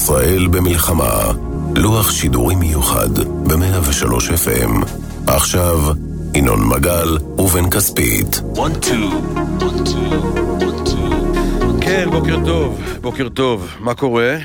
ישראל במלחמה. לוח שידורים מיוחד ב-103 FM. עכשיו, ינון מגל ובן כספית. 1, 2, 1, 2, 1, 2. כן, בוקר טוב, בוקר טוב. מה קורה?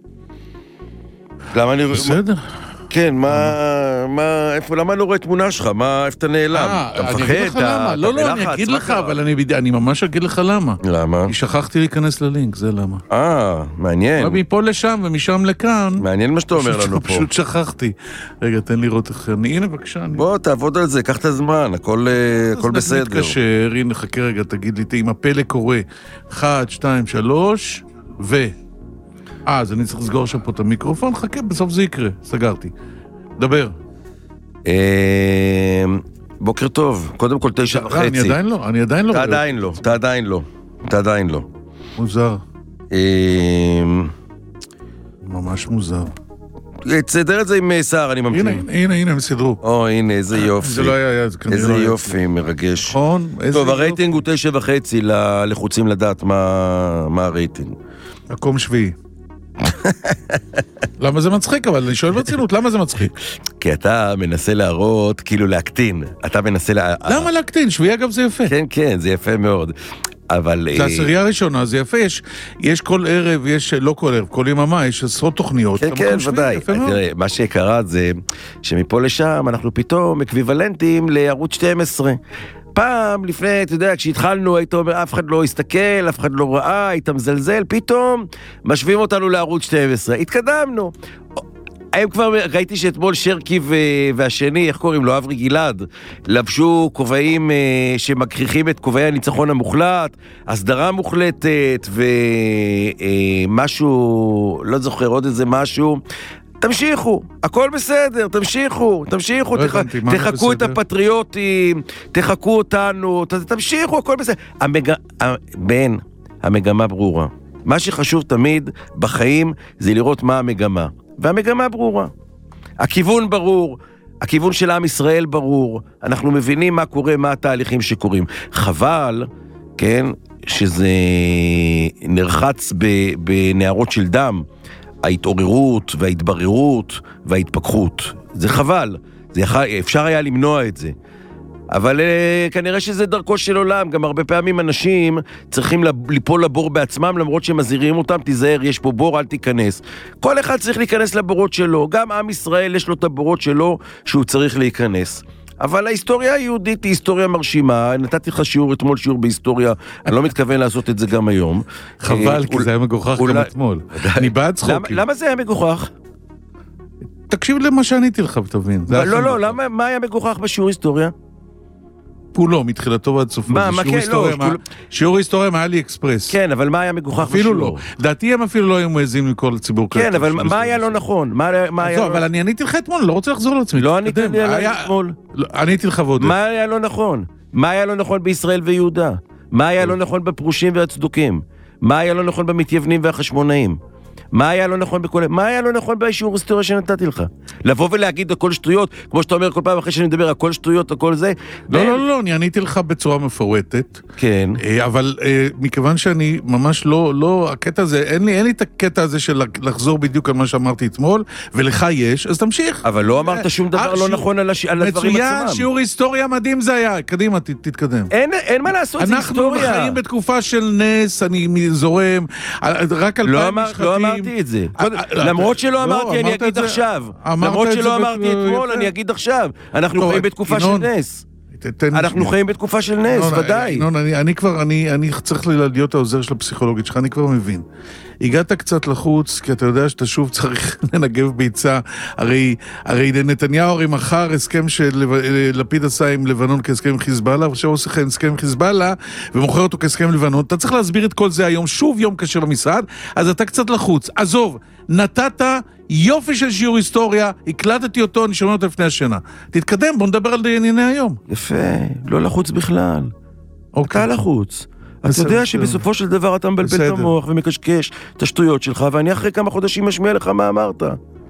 למה אני... בסדר. כן, איפה, למה אני לא רואה תמונה שלך? איפה אתה נעלם? אתה מפחד? אני אגיד לך למה. לא, אני אגיד לך, אבל אני ממש אגיד לך למה. למה? כי שכחתי להיכנס ללינק, זה למה. מעניין. מפה לשם ומשם לכאן. מעניין מה שאתה אומר לנו פה. פשוט שכחתי. רגע, תן לראות איך הנה בבקשה. בוא, תעבוד על זה, קח את הזמן, הכל בסדר. אז נתקשר, הנה, חכה רגע, תגיד לי, עם הפלא קורא. 1, 2, 3, אז אני צריך לסגור שם פה את המיקרופון, חכה, בסוף זה יקרה, סגרתי. דבר. בוקר טוב, קודם כל 9:30. אני עדיין לא. אתה עדיין לא. מוזר. ממש מוזר. תסדר את זה עם שר, אני ממתין. הנה, הם סידרו. הנה, איזה יופי. זה לא היה, זה כנראה איזה יופי, מרגש. נכון. טוב, הרייטינג הוא 9:30 לחוצים לדעת מה הרייטינג. מקום שביעי. למה זה מצחיק? אבל אני שואל ברצינות, למה זה מצחיק? כי אתה מנסה להראות, כאילו להקטין. אתה מנסה למה להקטין? שביעי אגב זה יפה. כן, זה יפה מאוד. אבל... זה העשירייה הראשונה, זה יפה. יש כל ערב, לא כל ערב, כל יממה, יש עשרות תוכניות. כן, ודאי. תראה, מה שקרה זה שמפה לשם אנחנו פתאום אקוויוולנטים לערוץ 12. פעם לפני, אתה יודע, כשהתחלנו, היית אומר, אף אחד לא הסתכל, אף אחד לא ראה, היית מזלזל, פתאום משווים אותנו לערוץ 12. התקדמנו. ראיתי שאתמול שרקי והשני, איך קוראים לו, אברי גלעד, לבשו כובעים שמכריחים את כובעי הניצחון המוחלט, הסדרה מוחלטת, ומשהו, לא זוכר, עוד איזה משהו. תמשיכו, הכל בסדר, תמשיכו, תחכו את הפטריוטים, תחכו אותנו, תמשיכו, הכל בסדר. המגמה ברורה. מה שחשוב תמיד בחיים זה לראות מה המגמה. והמגמה ברורה. הכיוון ברור, הכיוון של עם ישראל ברור, אנחנו מבינים מה קורה, מה התהליכים שקורים. חבל, כן, שזה נרחץ בנערות של דם, ההתעוררות וההתבררות וההתפכחות. זה חבל, אפשר היה למנוע את זה. אבל כנראה שזה דרכו של עולם, גם הרבה פעמים אנשים צריכים ליפול לבור בעצמם, למרות שמזהירים אותם, תיזהר, יש פה בור, אל תיכנס. כל אחד צריך להיכנס לבורות שלו, גם עם ישראל יש לו את הבורות שלו שהוא צריך להיכנס. אבל ההיסטוריה היהודית היא היסטוריה מרשימה, נתתי לך אתמול שיעור בהיסטוריה, אני לא מתכוון לעשות את זה גם היום. חבל, כי זה היה מגוחך גם אתמול. אני בעד צחוקים. למה זה היה מגוחך? תקשיב למה שעניתי לך, תבין. לא, מה היה מגוחך בשיעור היסטוריה? כולו, מתחילתו ועד סופו. שיעור היסטוריה מאלי אקספרס. כן, אבל מה היה מגוחך בשיעור? אפילו לא. דעתי הם אפילו לא היו מועזים לכל הציבור. כן, אבל מה היה לא נכון? אבל אני עניתי לך אתמול, לא רוצה לחזור לעצמי. לא עניתי אתמול. עניתי לך ועוד. מה היה לא נכון? מה היה לא נכון בישראל ויהודה? מה היה לא נכון בפרושים והצדוקים? מה היה לא נכון במתייוונים והחשמונאים? מה היה לא נכון מה היה לא נכון בשיעור היסטוריה שנתתי לך? לבוא ולהגיד הכל שטויות, כמו שאתה אומר כל פעם אחרי שאני מדבר, הכל שטויות, הכל זה. לא, אני עניתי לך בצורה מפורטת. כן. אבל מכיוון שאני ממש לא, הקטע הזה, אין לי את הקטע הזה של לחזור בדיוק על מה שאמרתי אתמול, ולך יש, אז תמשיך. אבל לא אמרת שום דבר לא נכון על הדברים עצמם. מצוין, שיעור היסטוריה מדהים זה היה. קדימה, תתקדם. אין מה לעשות, זה היסטוריה. אנחנו חיים בתקופה של נס, אני זורם, רק 2,000 משחקים. את זה. למרות שלא אמרתי, אני אגיד עכשיו. למרות שלא אמרתי אתמול, אני אגיד עכשיו. אנחנו חיים בתקופה של נס. אנחנו חיים בתקופה של נס, ודאי. אני צריך להיות העוזר של הפסיכולוגית שלך, אני כבר מבין. הגעת קצת לחוץ, כי אתה יודע שאתה שוב צריך לנגב ביצה, הרי נתניהו הרי מחר הסכם שלפיד עשה עם לבנון כהסכם עם חיזבאללה, ועכשיו הוא עושה הסכם עם חיזבאללה, ומוכר אותו כהסכם עם לבנון, אתה צריך להסביר את כל זה היום, שוב יום קשה במשרד, אז אתה קצת לחוץ, עזוב, נתת יופי של שיעור היסטוריה, הקלטתי אותו, אני שומע אותו לפני השנה. תתקדם, בוא נדבר על ענייני היום. יפה, לא לחוץ בכלל. אתה לחוץ. אתה יודע שבסופו של דבר אתה מבלבל את המוח ומקשקש את השטויות שלך, ואני אחרי כמה חודשים משמיע לך מה אמרת.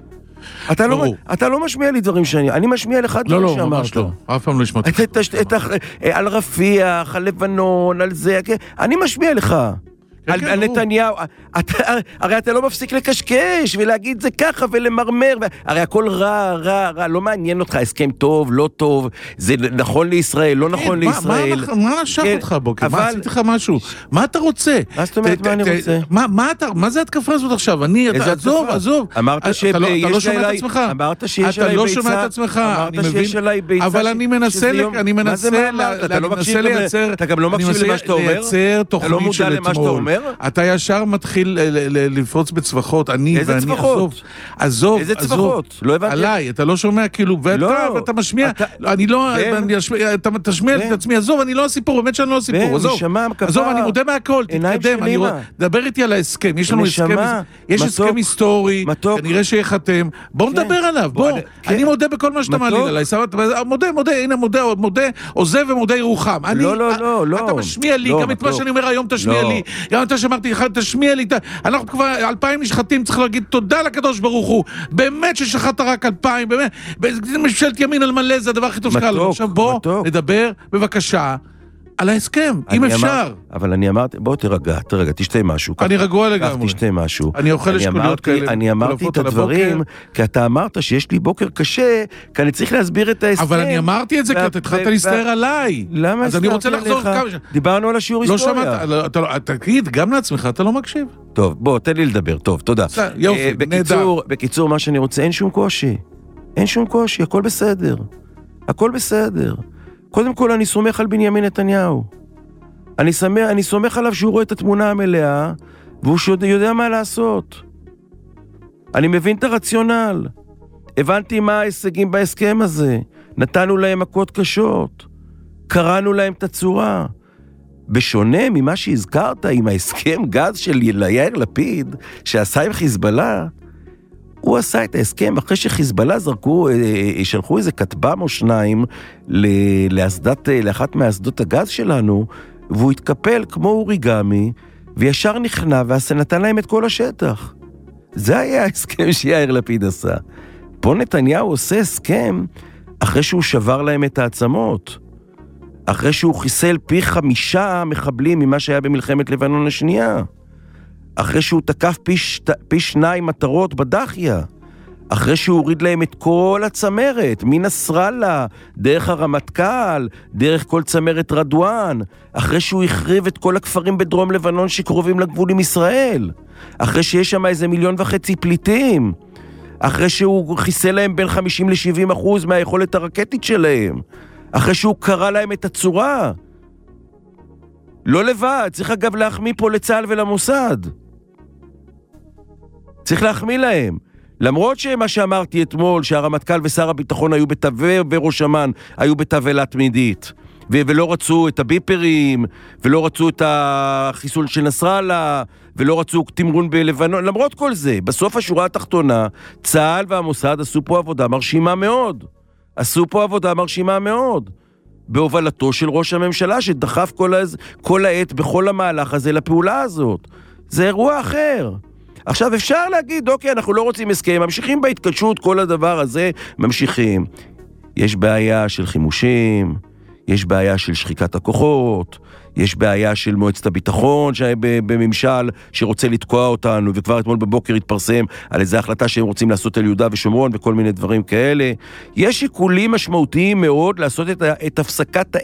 אתה לא משמיע לי דברים אני משמיע לך דברים שאמרת. לא, אף פעם לא השמעתי. על רפיח, על לבנון, על זה, אני משמיע לך. על נתניהו, הרי אתה לא מפסיק לקשקש ולהגיד זה ככה ולמרמר, הרי הכל רע, לא מעניין אותך, הסכם טוב, לא טוב, זה נכון לישראל, לא נכון לישראל. מה נשך אותך הבוקר? מה עשיתי לך משהו? מה אתה רוצה? מה זאת אומרת, מה אני רוצה? מה זה התקפה הזאת עכשיו? עזוב. אמרת אתה לא שומע את עצמך. אמרת שיש עליי ביצה. אתה לא שומע את עצמך. אמרת שיש עליי ביצה. אבל אני מנסה לייצר, אתה גם לא מקשיב למה שאתה אומר? אתה לא מודע למה שאתה אומר? אתה ישר מתחיל לפרוץ בצווחות, איזה צווחות? עזוב. איזה צווחות? לא הבנתי. עליי, אתה לא שומע כאילו, ואתה משמיע, אני לא, אתה תשמיע את עצמי, עזוב, אני לא הסיפור, באמת שאני לא הסיפור, עזוב, אני מודה מהכל, תתקדם, דבר איתי על ההסכם, יש לנו הסכם היסטורי, כנראה שיחתם, בוא נדבר עליו, בוא, אני מודה בכל מה שאתה מעליל עליי, מודה, הנה מודה, עוזב ומודה ירוחם, אתה משמיע לי, גם את מה שאני אומר היום תשמיע לי, גם אתה שאמרתי לך, תשמיע לי, אנחנו כבר 2,000 נשחטים, צריך להגיד תודה לקדוש ברוך הוא, באמת ששחטת רק 2,000, באמת, ממשלת ימין על מלא, זה הדבר הכי טוב שקל. עכשיו בוא נדבר, בבקשה, על ההסכם, אם אפשר. אבל אני אמרתי, בוא תרגע, תשתה משהו. אני רגוע לגמרי. תשתה משהו. אני אוכל אשכוליות כאלה. אני אמרתי את הדברים, כי אתה אמרת שיש לי בוקר קשה, כי אני צריך להסביר את ההסכם. אבל אני אמרתי את זה, כי אתה התחלת להסתער עליי. למה הסתערתי עליך? דיברנו על השיעור היסטוריה. לא שמעת, תגיד, גם לעצמך אתה לא מקשיב. טוב, בוא, תן לי לדבר, טוב, תודה. יופי, נהדר. בקיצור, מה שאני רוצה, אין שום קושי, הכל בסדר. קודם כל, אני סומך על בנימין נתניהו. אני סומך עליו שהוא רואה את התמונה המלאה, והוא יודע מה לעשות. אני מבין את הרציונל. הבנתי מה ההישגים בהסכם הזה. נתנו להם מכות קשות. קראנו להם את הצורה. בשונה ממה שהזכרת עם ההסכם גז של יאיר לפיד, שעשה עם חיזבאללה, הוא עשה את ההסכם אחרי שחיזבאללה שלחו איזה כטב"ם או שניים לאחת מאסדות הגז שלנו, והוא התקפל כמו אוריגמי, וישר נכנע נתן להם את כל השטח. זה היה ההסכם שיאיר לפיד עשה. פה נתניהו עושה הסכם אחרי שהוא שבר להם את העצמות, אחרי שהוא חיסל פי 5 מחבלים ממה שהיה במלחמת לבנון השנייה, אחרי שהוא תקף פי 2 מטרות בדחיה, אחרי שהוא הוריד להם את כל הצמרת, מנסראללה, דרך הרמטכ"ל, דרך כל צמרת רדואן, אחרי שהוא החריב את כל הכפרים בדרום לבנון שקרובים לגבול עם ישראל, אחרי שיש שם איזה 1.5 מיליון פליטים, אחרי שהוא חיסל להם בין 50-70% מהיכולת הרקטית שלהם, אחרי שהוא קרא להם את הצורה. לא לבד, צריך אגב להחמיא פה לצה"ל ולמוסד. צריך להחמיא להם. למרות שמה שאמרתי אתמול, שהרמטכ"ל ושר הביטחון היו וראש אמ"ן היו בתבלה תמידית, ולא רצו את הביפרים, ולא רצו את החיסול של נסראללה, ולא רצו תמרון בלבנון, למרות כל זה, בסוף השורה התחתונה, צה"ל והמוסד עשו פה עבודה מרשימה מאוד. בהובלתו של ראש הממשלה, שדחף כל העת בכל המהלך הזה לפעולה הזאת. זה אירוע אחר. עכשיו אפשר להגיד, אוקיי, אנחנו לא רוצים הסכם, ממשיכים בהתקדשות, כל הדבר הזה, ממשיכים. יש בעיה של חימושים, יש בעיה של שחיקת הכוחות, יש בעיה של מועצת הביטחון בממשל שרוצה לתקוע אותנו, וכבר אתמול בבוקר התפרסם על איזו החלטה שהם רוצים לעשות על יהודה ושומרון וכל מיני דברים כאלה. יש שיקולים משמעותיים מאוד לעשות את הפסקת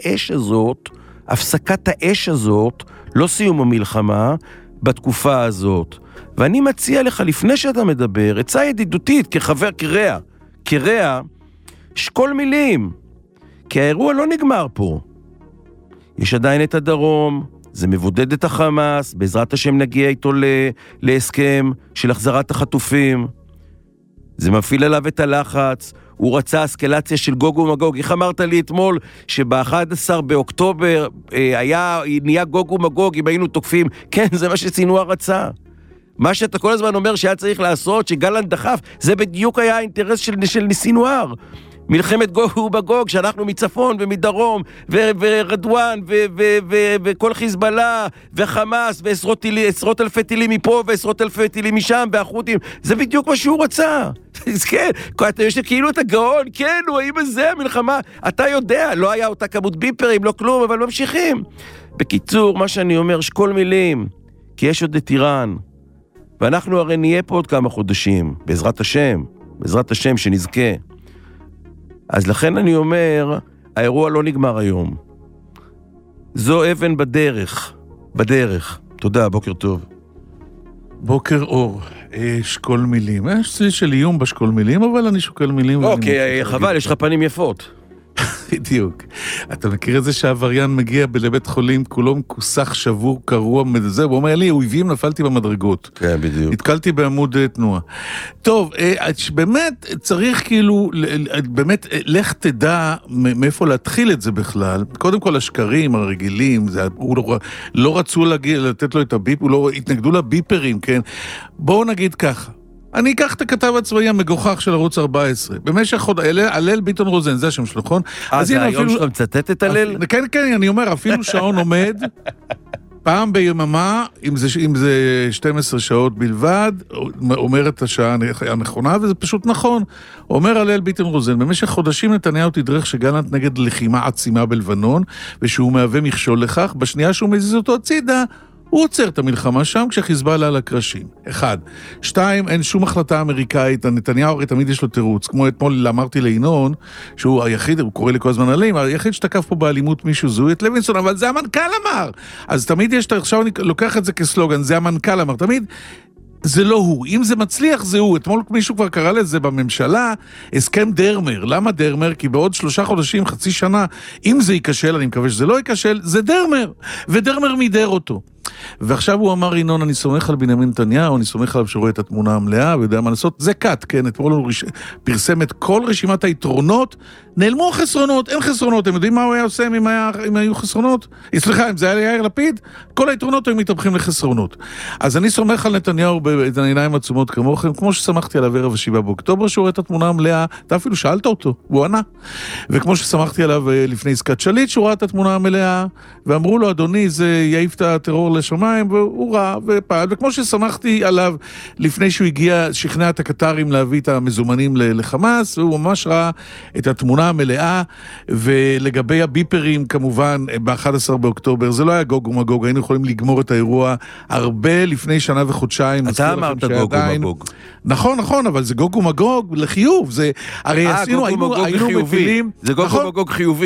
האש הזאת, לא סיום המלחמה, בתקופה הזאת. ואני מציע לך, לפני שאתה מדבר, עצה ידידותית, כחבר, כרע, שקול מילים, כי האירוע לא נגמר פה. יש עדיין את הדרום, זה מבודד את החמאס, בעזרת השם נגיע איתו להסכם של החזרת החטופים. זה מפעיל עליו את הלחץ, הוא רצה אסקלציה של גוג ומגוג. איך אמרת לי אתמול שב-11 באוקטובר נהיה גוג ומגוג אם היינו תוקפים? כן, זה מה שסינואר רצה. מה שאתה כל הזמן אומר שהיה צריך לעשות, שגלנט דחף, זה בדיוק היה האינטרס של סינואר. מלחמת גוג ובגוג, שאנחנו מצפון ומדרום, ורדואן, וכל חיזבאללה, וחמאס, ועשרות אלפי טילים מפה, ועשרות אלפי טילים משם, והחות'ים, זה בדיוק מה שהוא רצה. כן, אתה יושב כאילו אתה גאון, כן, הוא האם זה המלחמה, אתה יודע, לא היה אותה כמות ביפרים, לא כלום, אבל ממשיכים. בקיצור, מה שאני אומר, שכל מילים, כי יש עוד את איראן, ואנחנו הרי נהיה פה עוד כמה חודשים, בעזרת השם שנזכה. אז לכן אני אומר, האירוע לא נגמר היום. זו אבן בדרך. תודה, בוקר טוב. בוקר אור, שקול מילים. יש צליל של איום בשקול מילים, אבל אני שוקל מילים. אוקיי, חבל, יש לך פנים יפות. בדיוק. אתה מכיר את זה שהעבריין מגיע לבית חולים, כולו מכוסח, שבור, קרוע, מזה, הוא אומר לי, אויבים, נפלתי במדרגות. כן, בדיוק. התקלתי בעמוד תנועה. טוב, באמת צריך כאילו, באמת, לך תדע מאיפה להתחיל את זה בכלל. קודם כל, השקרים הרגילים, לא רצו לתת לו את הביפ, התנגדו לביפרים, כן? בואו נגיד ככה. אני אקח את הכתב הצבאי המגוחך של ערוץ 14. במשך הלל ביטון רוזן, זה השם שלו, נכון? זה היום שלך מצטט את הלל? כן, אני אומר, אפילו שעון עומד, פעם ביממה, אם זה 12 שעות בלבד, אומר את השעה הנכונה, וזה פשוט נכון. אומר הלל ביטון רוזן, במשך חודשים נתניהו תדרך שגלנט נגד לחימה עצימה בלבנון, ושהוא מהווה מכשול לכך, בשנייה שהוא מזיז אותו הצידה, הוא עוצר את המלחמה שם כשחיזבאללה על הקרשים. 1. 2. אין שום החלטה אמריקאית, נתניהו הרי תמיד יש לו תירוץ. כמו אתמול אמרתי לינון, שהוא היחיד, הוא קורא לי כל הזמן עלים, היחיד שתקף פה באלימות מישהו זוהי את לוינסון, אבל זה המנכ"ל אמר. אז תמיד יש, עכשיו אני לוקח את זה כסלוגן, זה המנכ"ל אמר. תמיד זה לא הוא. אם זה מצליח, זה הוא. אתמול מישהו כבר קרא לזה בממשלה, הסכם דרמר. למה דרמר? כי בעוד 3 חודשים, חצי שנה, אם זה ייכשל, אני מקווה שזה לא ייכשל, זה דרמר. ודרמר מידר אותו. ועכשיו הוא אמר, ינון, אני סומך על בנימין נתניהו, אני סומך עליו שרואה את התמונה המלאה, ויודע מה לעשות. זה קאט, כן? אתמול הוא פרסם את כל רשימת היתרונות, נעלמו החסרונות, אין חסרונות. הם יודעים מה הוא היה עושה אם היו חסרונות? סליחה, אם זה היה יאיר לפיד, כל היתרונות היו מתהפכים לחסרונות. אז אני סומך על נתניהו בעיניים עצומות כמוכם, כמו שסמכתי עליו ערב 7 באוקטובר, שהוא רואה את התמונה המלאה, אתה אפילו שאלת אותו, הוא ענה. וכמו שסמכתי עליו לפני עסקת שליט, שהוא ראה את התמונה המלאה, ואמרו לו, אדוני, זה יעיף את הטרור לשמיים, והוא ראה ופעל. וכמו שסמכתי עליו לפני שהוא הגיע, שכנע את הקטרים להביא את המזומנים לחמאס, והוא ממש ראה את התמונה המלאה, ולגבי הביפרים, כמובן, ב-11 באוקטובר, זה לא היה גוג ומגוג, היינו יכולים לגמור את האירוע הרבה לפני שנה וחודשיים. אתה אמרת גוג ומגוג. נכון, אבל זה גוג ומגוג לחיוב, זה, הרי עשינו, היינו מבינים. זה גוג ומגוג חיובי.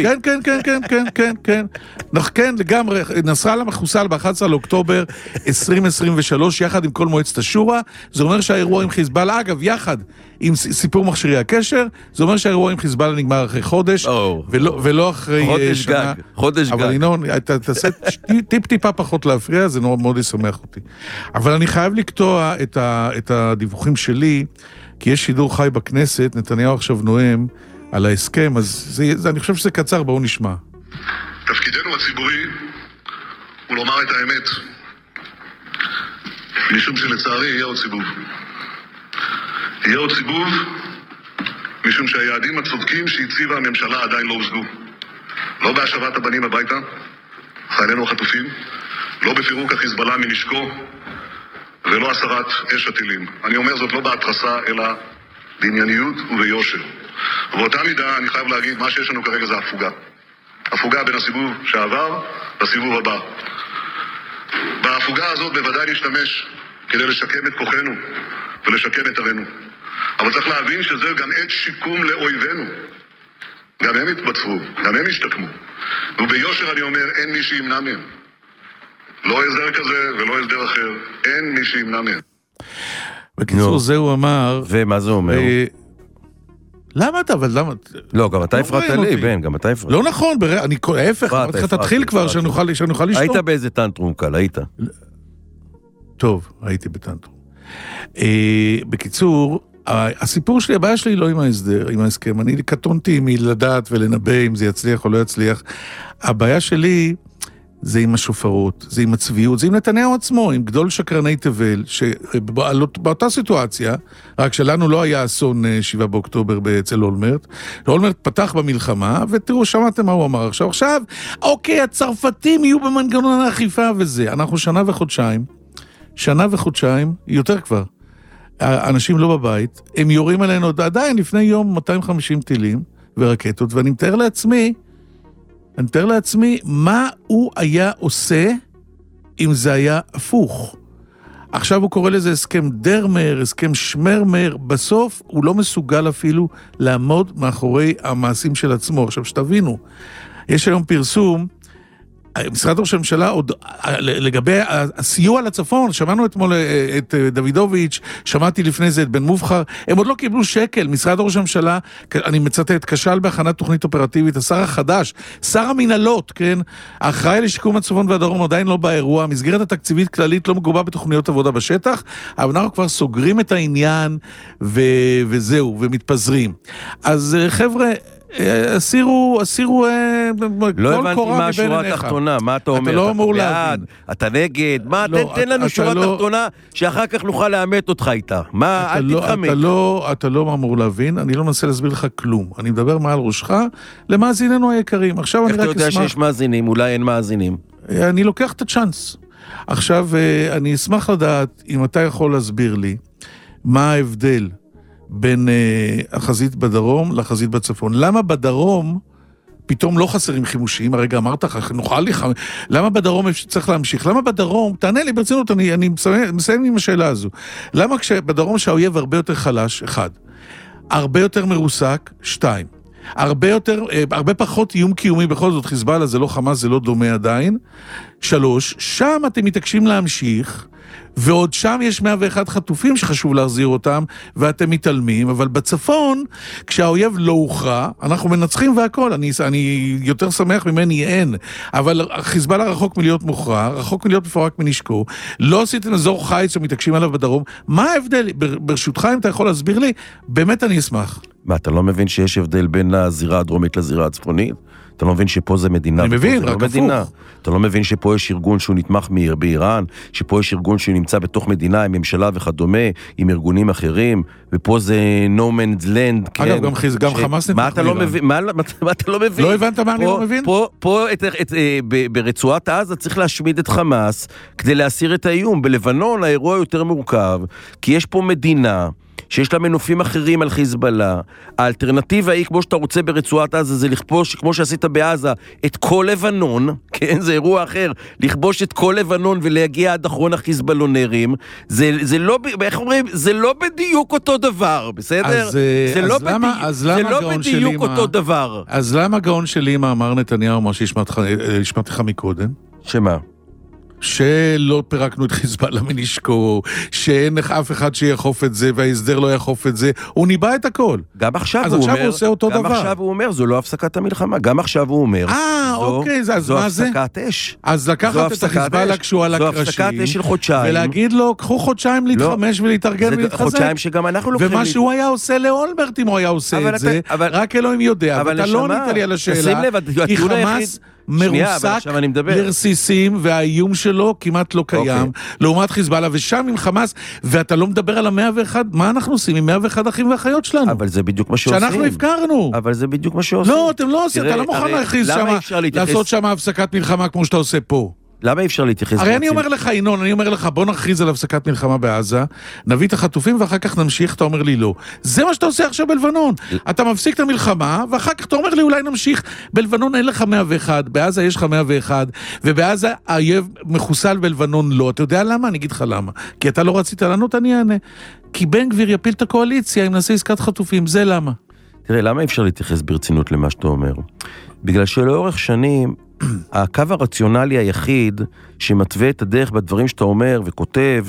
כן, לגמרי, נסראללה מחוסל ב-11 לאוקטובר 2023, יחד עם כל מועצת השורא, זה אומר שהאירוע עם חיזבאללה, אגב, יחד עם סיפור מכשירי הקשר, זה אומר שהאירוע עם חיזבאללה נגמר אחרי חודש, ולא אחרי שנה. חודש גג. אבל ינון, תעשה טיפה פחות להפריע, זה מאוד ישמח אותי. אבל אני חייב לקטוע את הדיווחים שלי, כי יש שידור חי בכנסת, נתניהו עכשיו נואם על ההסכם, אז אני חושב שזה קצר, בואו נשמע. תפקידנו הציבורי הוא לומר את האמת, משום שלצערי יהיה עוד סיבוב. יהיה עוד סיבוב, משום שהיעדים הצודקים שהציבה הממשלה עדיין לא הושגו. לא בהשבת הבנים הביתה, חיילינו החטופים, לא בפירוק החיזבאללה מנשקו, ולא הסרת אש הטילים. אני אומר זאת לא בהתרסה, אלא בענייניות וביושר. ובאותה מידה אני חייב להגיד, מה שיש לנו כרגע זה הפוגה. הפוגה בין הסיבוב שעבר לסיבוב הבא. בהפוגה הזאת בוודאי נשתמש כדי לשקם את כוחנו ולשקם את ערינו. אבל צריך להבין שזה גם עת שיקום לאויבינו. גם הם התבצרו, גם הם השתקמו. וביושר אני אומר, אין מי שימנע מהם. לא הסדר כזה ולא הסדר אחר. אין מי שימנע מהם. בקיצור זה הוא אמר... ומה זה אומר? למה אתה? אבל למה? לא, גם אתה הפרעת לי, בן, גם אתה הפרעת. לא נכון, ההפך, תתחיל כבר, שאני אוכל לשתות. היית באיזה טנטרום קל, היית. טוב, הייתי בטנטרום. בקיצור, הסיפור שלי, הבעיה שלי לא עם ההסדר, עם ההסכם. אני קטונתי מלדעת ולנבא אם זה יצליח או לא יצליח. הבעיה שלי זה עם השופרות, זה עם הצביעות, זה עם נתניהו עצמו, עם גדול שקרני תבל, שבאותה סיטואציה, רק שלנו לא היה אסון 7 באוקטובר אצל אולמרט, אולמרט פתח במלחמה, ותראו, שמעתם מה הוא אמר עכשיו, אוקיי, הצרפתים יהיו במנגנון האכיפה וזה, אנחנו שנה וחודשיים, יותר כבר, האנשים לא בבית, הם יורים עלינו עדיין לפני יום 250 טילים ורקטות, ואני מתאר לעצמי מה הוא היה עושה אם זה היה הפוך. עכשיו הוא קורא לזה הסכם דרמר, הסכם שמרמר, בסוף הוא לא מסוגל אפילו לעמוד מאחורי המעשים של עצמו. עכשיו שתבינו, יש היום פרסום, משרד ראש הממשלה, לגבי הסיוע לצפון, שמענו אתמול את דוידוביץ', שמעתי לפני זה את בן מובחר, הם עוד לא קיבלו שקל, משרד ראש הממשלה, אני מצטט, כשל בהכנת תוכנית אופרטיבית, השר החדש, שר המנהלות, כן, האחראי לשיקום הצפון והדרום עדיין לא באירוע, המסגרת התקציבית כללית לא מגובה בתוכניות עבודה בשטח, אבל אנחנו כבר סוגרים את העניין, וזהו, ומתפזרים. אז חבר'ה, הסירו לא הבנתי מה השורה התחתונה, מה אתה אומר? אתה לא אמור להבין. אתה נגד? מה, תן לנו שורה תחתונה שאחר כך נוכל לאמת אותך איתה. מה, אל תתחמק. אתה לא אמור להבין, אני לא מנסה להסביר לך כלום. אני מדבר מעל ראשך למאזיננו היקרים. עכשיו אני רק אשמח... איך אתה יודע שיש מאזינים? אולי אין מאזינים. אני לוקח את הצ'אנס. עכשיו, אני אשמח לדעת אם אתה יכול להסביר לי מה ההבדל בין החזית בדרום לחזית בצפון. למה בדרום פתאום לא חסרים חימושים? הרגע אמרת לך, נוכל לי למה בדרום צריך להמשיך? למה בדרום, תענה לי ברצינות, אני מסיים עם השאלה הזו. למה בדרום שהאויב הרבה יותר חלש, 1, הרבה יותר מרוסק, 2, הרבה פחות איום קיומי, בכל זאת חיזבאללה זה לא חמאס, זה לא דומה עדיין, 3, שם אתם מתעקשים להמשיך, ועוד שם יש 101 חטופים שחשוב להחזיר אותם, ואתם מתעלמים, אבל בצפון, כשהאויב לא הוכרע, אנחנו מנצחים והכל, אני יותר שמח ממני אין, אבל חיזבאללה רחוק מלהיות מוכרע, רחוק מלהיות מפורק מנשקו, לא עשיתם אזור חיץ ומתעקשים עליו בדרום, מה ההבדל? ברשותך אם אתה יכול להסביר לי, באמת אני אשמח. מה, אתה לא מבין שיש הבדל בין הזירה הדרומית לזירה הצפונית? אתה לא מבין שפה זה מדינה? אני מבין, רק הפוך. אתה לא מבין שפה יש ארגון שהוא נתמך באיראן, שפה יש ארגון שהוא נמצא בתוך מדינה עם ממשלה וכדומה, עם ארגונים אחרים, ופה זה no man's land. אגב, גם חמאס נתמך באיראן. מה אתה לא מבין? לא הבנת מה אני לא מבין? פה ברצועת עזה צריך להשמיד את חמאס כדי להסיר את האיום. בלבנון האירוע יותר מורכב, כי יש פה מדינה שיש לה מנופים אחרים על חיזבאללה. האלטרנטיבה היא, כמו שאתה רוצה ברצועת עזה, זה לכבוש, כמו שעשית בעזה, את כל לבנון, כן, זה אירוע אחר, לכבוש את כל לבנון ולהגיע עד אחרון החיזבאלונרים, זה לא, איך אומרים, זה לא בדיוק אותו דבר, בסדר? זה לא בדיוק אותו דבר. אז למה גאון שלי מה אמר נתניהו, מה שהשמעתי לך מקודם? שמה? שלא פירקנו את חיזבאללה מנשקו, שאין אף אחד שיחוף את זה, וההסדר לא יחוף את זה, הוא ניבא את הכל. גם עכשיו הוא אומר, עושה אותו דבר. גם עכשיו הוא אומר, זו לא הפסקת המלחמה. גם עכשיו הוא אומר, אוקיי, אז מה זה? זו הפסקת אש. אז לקחת את החיזבאללה כשהוא על הקרשים, זו הפסקת אש של חודשיים. ולהגיד לו, קחו חודשיים להתחמש ולהתארגן ולהתחזק. חודשיים שגם אנחנו לוקחים. ומה שהוא היה עושה לאולמרט אם הוא היה עושה את זה, רק אלוהים יודע. ואתה לא ענית לי על השאלה, כי חמאס מרוסק לרסיסים, והאיום שלו כמעט לא קיים, לעומת חיזבאללה, ושם עם חמאס, ואתה לא מדבר על 101, מה אנחנו עושים עם 101 אחים ואחיות שלנו? אבל זה בדיוק מה שעושים. שאנחנו הפקרנו. אבל זה בדיוק מה שעושים. לא, אתם לא עושים, אתה לא מוכן להכריז שם, לעשות שם הפסקת מלחמה כמו שאתה עושה פה. למה אי אפשר להתייחס? הרי אני אומר לך, ינון, אני אומר לך, בוא נכריז על הפסקת מלחמה בעזה, נביא את החטופים ואחר כך נמשיך, אתה אומר לי לא. זה מה שאתה עושה עכשיו בלבנון. אתה מפסיק את המלחמה, ואחר כך אתה אומר לי אולי נמשיך. בלבנון אין לך 101, בעזה יש לך 101, ובעזה האויב מחוסל בלבנון לא. אתה יודע למה? אני אגיד לך למה. כי אתה לא רצית לענות, אני אענה. כי בן גביר יפיל את הקואליציה אם נעשה עסקת חטופים, זה למה. תראה, למה אי אפשר להתייחס ברצינות למה שאתה אומר? בגלל שלאורך שנים, הקו הרציונלי היחיד שמתווה את הדרך בדברים שאתה אומר וכותב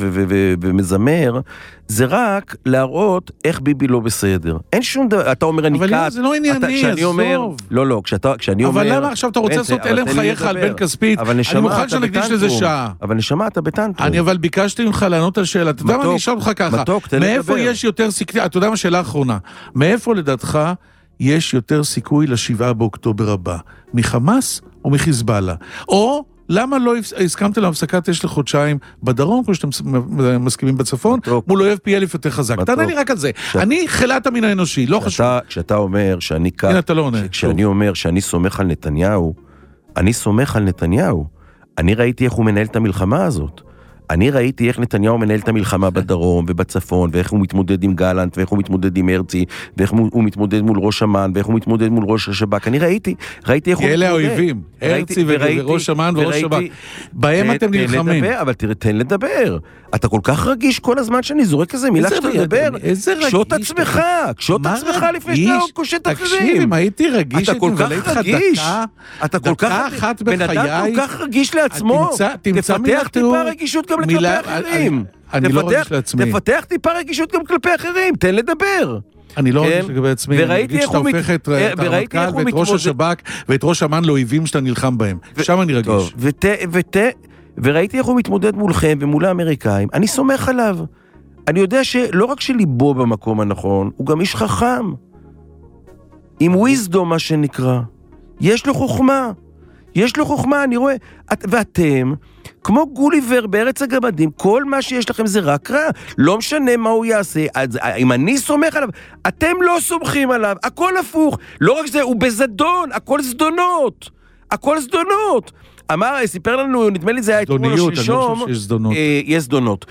ומזמר, זה רק להראות איך ביבי לא בסדר. אין שום דבר, אתה אומר אני קט. אבל זה לא ענייני, עזוב. לא, כשאני אומר... אבל למה עכשיו אתה רוצה לעשות אלם חייך על בן כספית? אני מוכן שנקדיש לזה שעה. אבל נשמע, אתה בטנטרום. אני אבל ביקשתי ממך לענות על שאלה. אתה יודע מה, אני אשאל אותך ככה. מאיפה יש יותר סיכוי, אתה יודע מה שאלה האחרונה, מאיפה לדעתך יש יותר סיכוי ל7 באוקטובר הבא? מחמאס או מחיזבאללה? או למה לא הסכמתם להפסקת אש לחודשיים בדרום, כמו שאתם מסכימים בצפון, מול אויב פי אלף יותר חזק? תענה לי רק על זה. אני חילת המין האנושי, לא חשוב. כשאתה אומר שאני כאן, הנה אתה לא עונה. כשאני אומר שאני סומך על נתניהו, אני סומך על נתניהו. אני ראיתי איך הוא מנהל את המלחמה הזאת. אני ראיתי איך נתניהו מנהל את המלחמה בדרום ובצפון, ואיך הוא מתמודד עם גלנט, ואיך הוא מתמודד עם הרצי, ואיך הוא מתמודד מול ראש אמ"ן, ואיך הוא מתמודד מול ראש השב"כ. אני ראיתי איך הוא מתמודד. אלה האויבים, הרצי וראש אמ"ן וראש שב"כ. בהם אתם נלחמים. אבל תן לדבר. אתה כל כך רגיש כל הזמן שאני זורק איזה מילה שאתה מדבר. קשוט עצמך לפני שאתה קושט אחרים. תקשיב, אם הייתי רגיש, אתה כל כך רגיש. אתה כל כך בן אדם כל כך רגיש לעצמו. תפתח טיפה רגישות גם כלפי אחרים. אני לא רגיש לעצמי. תפתח טיפה רגישות גם כלפי אחרים, תן לדבר. אני לא רגיש לגבי עצמי, אני אגיד שאתה הופך את הרמטכ"ל ואת ראש השב"כ ואת ראש אמ"ן לאויבים שאתה נלחם בהם. שם אני רגיש. וראיתי איך הוא מתמודד מולכם ומול האמריקאים, אני סומך עליו. אני יודע שלא רק שליבו במקום הנכון, הוא גם איש חכם. עם וויזדום מה שנקרא. יש לו חוכמה. יש לו חוכמה, אני רואה. ואתם, כמו גוליבר בארץ הגמדים, כל מה שיש לכם זה רק רע. לא משנה מה הוא יעשה. אז, אם אני סומך עליו, אתם לא סומכים עליו. הכל הפוך. לא רק זה, הוא בזדון. הכל זדונות. הכל זדונות. סיפר לנו, נדמה לי זה היה אתמול או שלשום, אני חושב שיש זדונות. יש זדונות,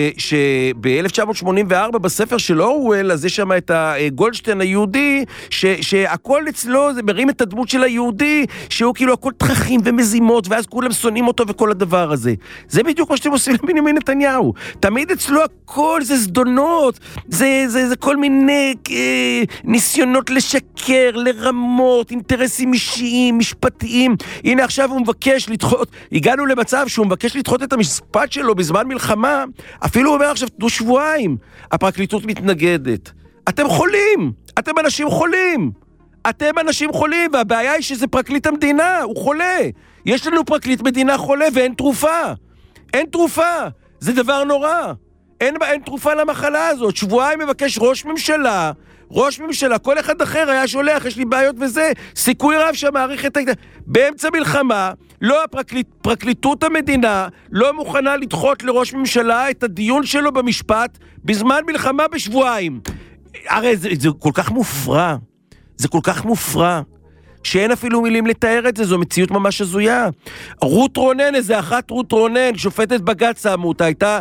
שב-1984 בספר של אורוול, אז יש שם את הגולדשטיין היהודי, שהכל אצלו, זה מרים את הדמות של היהודי, שהוא כאילו הכל תככים ומזימות, ואז כולם שונאים אותו וכל הדבר הזה. זה בדיוק מה שאתם עושים לבנימין נתניהו. תמיד אצלו הכל זה זדונות, זה כל מיני ניסיונות לשקר, לרמות, אינטרסים אישיים, משפטיים. הנה עכשיו הוא מבקש לדחות, הגענו למצב שהוא מבקש לדחות את המשפט שלו בזמן מלחמה, אפילו הוא אומר עכשיו, תנו שבועיים, הפרקליטות מתנגדת. אתם חולים, אתם אנשים חולים, אתם אנשים חולים, והבעיה היא שזה פרקליט המדינה, הוא חולה. יש לנו פרקליט מדינה חולה ואין תרופה. אין תרופה, זה דבר נורא. אין תרופה למחלה הזאת. שבועיים מבקש ראש ממשלה, כל אחד אחר היה שולח, יש לי בעיות וזה, סיכוי רב שהמעריך את באמצע מלחמה, לא פרקליטות המדינה לא מוכנה לדחות לראש ממשלה את הדיון שלו במשפט בזמן מלחמה בשבועיים. הרי זה כל כך מופרע, זה כל כך מופרע, שאין אפילו מילים לתאר את זה, זו מציאות ממש הזויה. רות רונן, רות רונן, שופטת בג"ץ העמותה, הייתה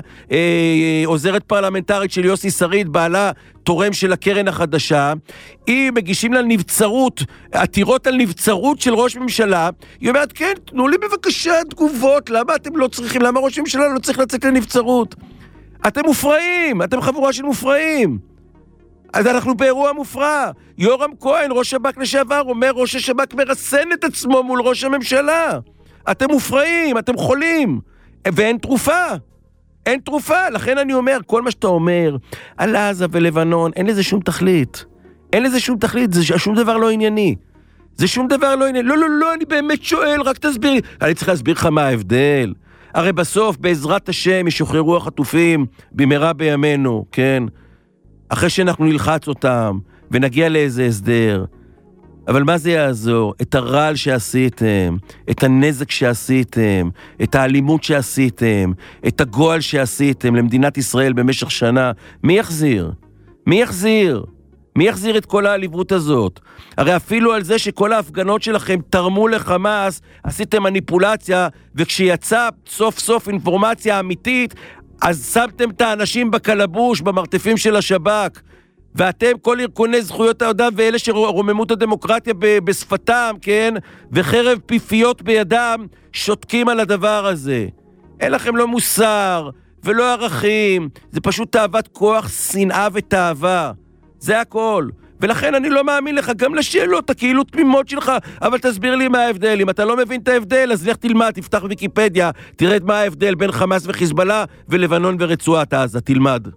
עוזרת פרלמנטרית של יוסי שריד, בעלה תורם של הקרן החדשה, היא מגישים לה נבצרות, עתירות על נבצרות של ראש ממשלה, היא אומרת, כן, תנו לי בבקשה תגובות, למה אתם לא צריכים, למה ראש ממשלה לא צריך לצאת לנבצרות? אתם מופרעים, אתם חבורה של מופרעים. אז אנחנו באירוע מופרע. יורם כהן, ראש שב"כ לשעבר, אומר ראש השב"כ מרסן את עצמו מול ראש הממשלה. אתם מופרעים, אתם חולים. ואין תרופה. אין תרופה. לכן אני אומר, כל מה שאתה אומר על עזה ולבנון, אין לזה שום תכלית. אין לזה שום תכלית, זה שום דבר לא ענייני. זה שום דבר לא ענייני. לא, אני באמת שואל, רק תסביר לי. אני צריך להסביר לך מה ההבדל. הרי בסוף, בעזרת השם, ישוחררו החטופים במהרה בימינו, כן? אחרי שאנחנו נלחץ אותם, ונגיע לאיזה הסדר. אבל מה זה יעזור? את הרעל שעשיתם, את הנזק שעשיתם, את האלימות שעשיתם, את הגועל שעשיתם למדינת ישראל במשך שנה, מי יחזיר? מי יחזיר? מי יחזיר את כל העליבות הזאת? הרי אפילו על זה שכל ההפגנות שלכם תרמו לחמאס, עשיתם מניפולציה, וכשיצא סוף סוף אינפורמציה אמיתית, אז שמתם את האנשים בקלבוש, במרתפים של השב"כ, ואתם כל ארגוני זכויות האדם ואלה שרוממו את הדמוקרטיה בשפתם, כן? וחרב פיפיות בידם, שותקים על הדבר הזה. אין לכם לא מוסר ולא ערכים, זה פשוט תאוות כוח, שנאה ותאווה. זה הכל. ולכן אני לא מאמין לך גם לשאלות הכאילו תמימות שלך, אבל תסביר לי מה ההבדל. אם אתה לא מבין את ההבדל, אז לך תלמד, תפתח ויקיפדיה, תראה מה ההבדל בין חמאס וחיזבאללה ולבנון ורצועת עזה, תלמד.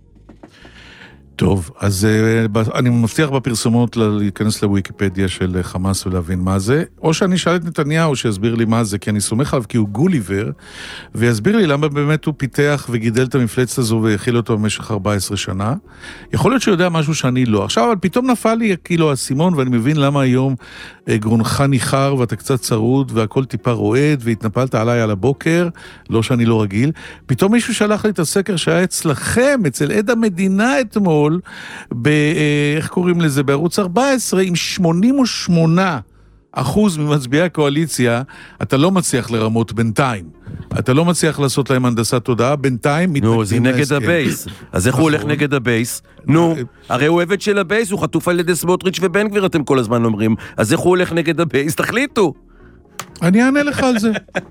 טוב, אז אני מבטיח בפרסומות להיכנס לוויקיפדיה של חמאס ולהבין מה זה, או שאני אשאל את נתניהו שיסביר לי מה זה, כי אני סומך עליו כי הוא גוליבר, ויסביר לי למה באמת הוא פיתח וגידל את המפלצת הזו והכיל אותו במשך 14 שנה. יכול להיות שהוא יודע משהו שאני לא. עכשיו, אבל פתאום נפל לי כאילו הסימון, ואני מבין למה היום גרונך ניחר ואתה קצת צרוד והכל טיפה רועד, והתנפלת עליי על הבוקר, לא שאני לא רגיל. פתאום מישהו שלח לי את הסקר שהיה אצלכם, אצל עד המדינה אתמול, איך קוראים לזה? בערוץ 14, עם 88% ממצביעי הקואליציה, אתה לא מצליח לרמות בינתיים. אתה לא מצליח לעשות להם הנדסת תודעה, בינתיים נו, זה נגד הבייס. אז איך הוא הולך נגד הבייס? נו, הרי הוא עבד של הבייס, הוא חטוף על ידי סמוטריץ' ובן גביר, אתם כל הזמן אומרים. אז איך הוא הולך נגד הבייס? תחליטו. אני אענה לך על זה.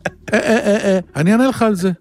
אני אענה לך על זה.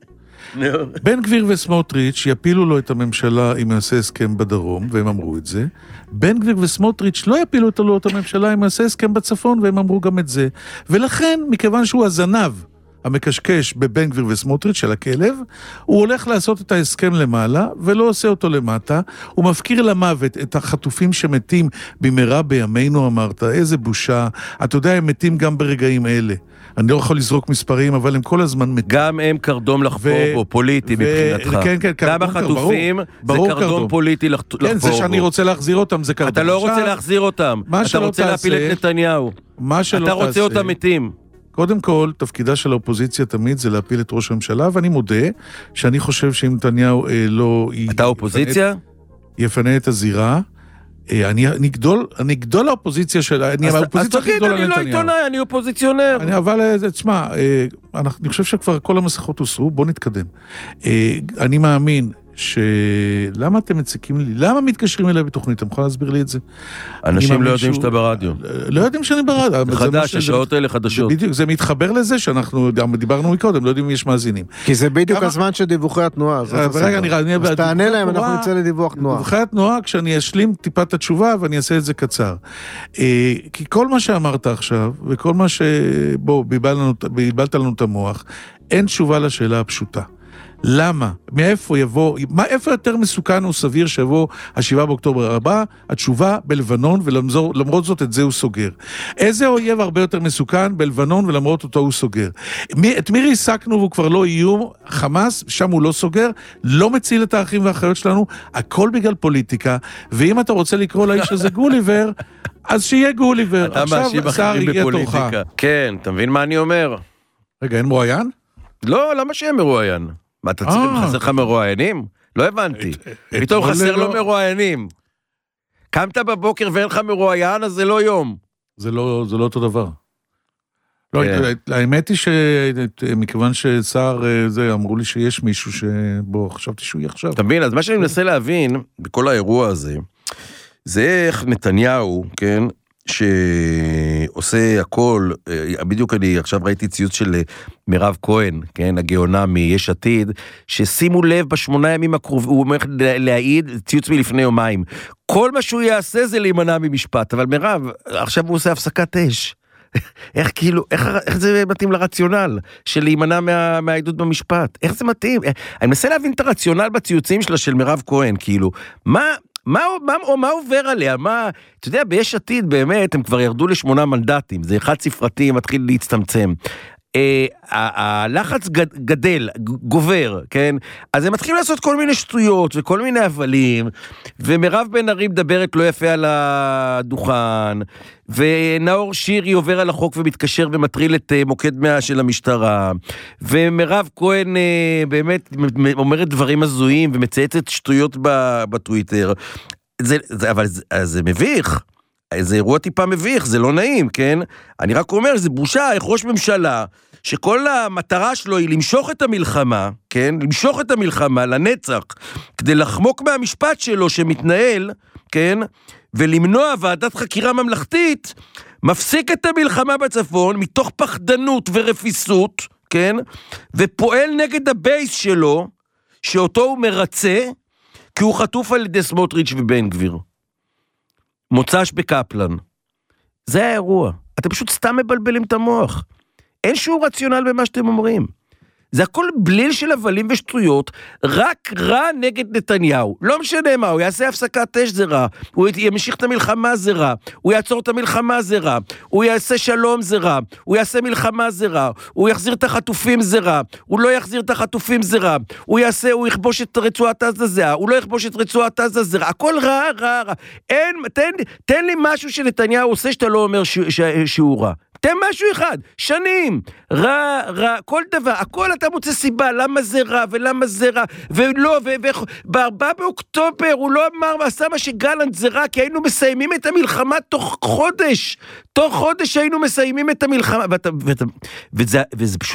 בן גביר וסמוטריץ' יפילו לו את הממשלה אם יעשה הסכם בדרום, והם אמרו את זה. בן גביר וסמוטריץ' לא יפילו לו את הממשלה אם יעשה הסכם בצפון, והם אמרו גם את זה. ולכן, מכיוון שהוא הזנב המקשקש בבן גביר וסמוטריץ' של הכלב, הוא הולך לעשות את ההסכם למעלה, ולא עושה אותו למטה. הוא מפקיר למוות את החטופים שמתים במהרה בימינו, אמרת. איזה בושה. אתה יודע, הם מתים גם ברגעים אלה. אני לא יכול לזרוק מספרים, אבל הם כל הזמן מתים. גם הם קרדום לחפור בו, פוליטי מבחינתך. כן, כן, גם החטופים זה קרדום פוליטי לחפור בו. כן, זה שאני רוצה להחזיר אותם, זה קרדום. אתה לא רוצה להחזיר אותם, אתה רוצה להפיל את נתניהו. אתה רוצה אותם מתים. קודם כל, תפקידה של האופוזיציה תמיד זה להפיל את ראש הממשלה, ואני מודה שאני חושב שאם נתניהו לא... אתה אופוזיציה? יפנה את הזירה, אני גדול האופוזיציה של... אז תגיד, אני לא עיתונאי, אני אופוזיציונר. אבל, תשמע, אני חושב שכבר כל המסכות הוסרו, בוא נתקדם. אני מאמין למה אתם מציקים לי? למה מתקשרים אליי בתוכנית? אתם יכולים להסביר לי את זה? אנשים לא יודעים שאתה ברדיו. לא יודעים שאני ברדיו. זה חדש, השעות האלה חדשות. בדיוק, זה מתחבר לזה שאנחנו דיברנו מקודם, לא יודעים אם יש מאזינים. כי זה בדיוק הזמן של דיווחי התנועה. אז תענה להם, אנחנו נצא לדיווח תנועה. דיווחי התנועה, כשאני אשלים טיפה את התשובה, ואני אעשה את זה קצר. כי כל מה שאמרת עכשיו, וכל מה שבו בלבלת לנו את המוח, אין תשובה לשאלה הפשוטה. למה? מאיפה יבוא? איפה יותר מסוכן או סביר שיבוא ה7 באוקטובר הבא? התשובה בלבנון, ולמרות זאת את זה הוא סוגר. איזה אויב הרבה יותר מסוכן? בלבנון, ולמרות אותו הוא סוגר. את מירי הסקנו והוא כבר לא איום, חמאס, שם הוא לא סוגר, לא מציל את האחים והאחיות שלנו, הכל בגלל פוליטיקה, ואם אתה רוצה לקרוא לאיש הזה גוליבר, אז שיהיה גוליבר. אתה מאשים אחרים בפוליטיקה. כן, אתה מבין מה אני אומר? רגע, אין מרואיין? לא, למה שיהיה מרואיין? מה, אתה צריך חסר לך מרואיינים? לא הבנתי. פתאום חסר לו מרואיינים. קמת בבוקר ואין לך מרואיין, אז זה לא יום. זה לא אותו דבר. לא, האמת היא שמכיוון ששר זה, אמרו לי שיש מישהו שבו חשבתי שהוא יהיה עכשיו. אתה מבין, אז מה שאני מנסה להבין בכל האירוע הזה, זה איך נתניהו, כן, שעושה הכל, בדיוק אני עכשיו ראיתי ציוץ של מירב כהן, כן, הגאונה מיש עתיד, ששימו לב ב8 ימים הקרובים, הוא אומר להעיד, ציוץ מלפני יומיים, כל מה שהוא יעשה זה להימנע ממשפט, אבל מירב, עכשיו הוא עושה הפסקת אש, איך כאילו, איך זה מתאים לרציונל, של להימנע מהעדות במשפט, איך זה מתאים, אני מנסה להבין את הרציונל בציוצים שלה של מירב כהן, כאילו, מה עובר עליה? אתה יודע, ביש עתיד באמת, הם כבר ירדו ל8 מנדטים, זה אחד ספרתי, מתחיל להצטמצם. הלחץ גדל, גובר, כן? אז הם מתחילים לעשות כל מיני שטויות וכל מיני הבלים, ומירב בן ארי מדברת לא יפה על הדוכן, ונאור שירי עובר על החוק ומתקשר ומטריל את מוקד 100 של המשטרה, ומירב כהן באמת אומרת דברים הזויים ומצייצת שטויות בטוויטר, אבל זה מביך. זה אירוע טיפה מביך, זה לא נעים, כן? אני רק אומר, זה בושה, איך ראש ממשלה, שכל המטרה שלו היא למשוך את המלחמה, כן? למשוך את המלחמה לנצח, כדי לחמוק מהמשפט שלו שמתנהל, כן? ולמנוע ועדת חקירה ממלכתית, מפסיק את המלחמה בצפון, מתוך פחדנות ורפיסות, כן? ופועל נגד הבייס שלו, שאותו הוא מרצה, כי הוא חטוף על ידי סמוטריץ' ובן גביר. מוצ"ש בקפלן. זה האירוע. אתם פשוט סתם מבלבלים את המוח. אין שום רציונל במה שאתם אומרים. זה הכל בליל של הבלים ושטויות, רק רע נגד נתניהו. לא משנה מה, הוא יעשה הפסקת אש זה רע, הוא ימשיך את המלחמה זה רע, הוא יעצור את המלחמה זה רע, הוא יעשה שלום זה רע, הוא יעשה מלחמה זה רע, הוא יחזיר את החטופים זה רע, הוא לא יחזיר את החטופים זה רע, הוא יכבוש את רצועת עזה זה רע, הוא לא יכבוש את רצועת עזה זה רע, הכל רע, רע, רע. תן לי משהו שנתניהו עושה שאתה לא אומר שהוא רע. תן משהו אחד, שנים, רע, כל דבר, הכל אתה מוצא סיבה, למה זה רע ולמה זה רע, ולא, ב4 באוקטובר הוא לא אמר ועשה מה שגלנט זה רע, כי היינו מסיימים את המלחמה תוך חודש היינו מסיימים את המלחמה, וזה פשוט,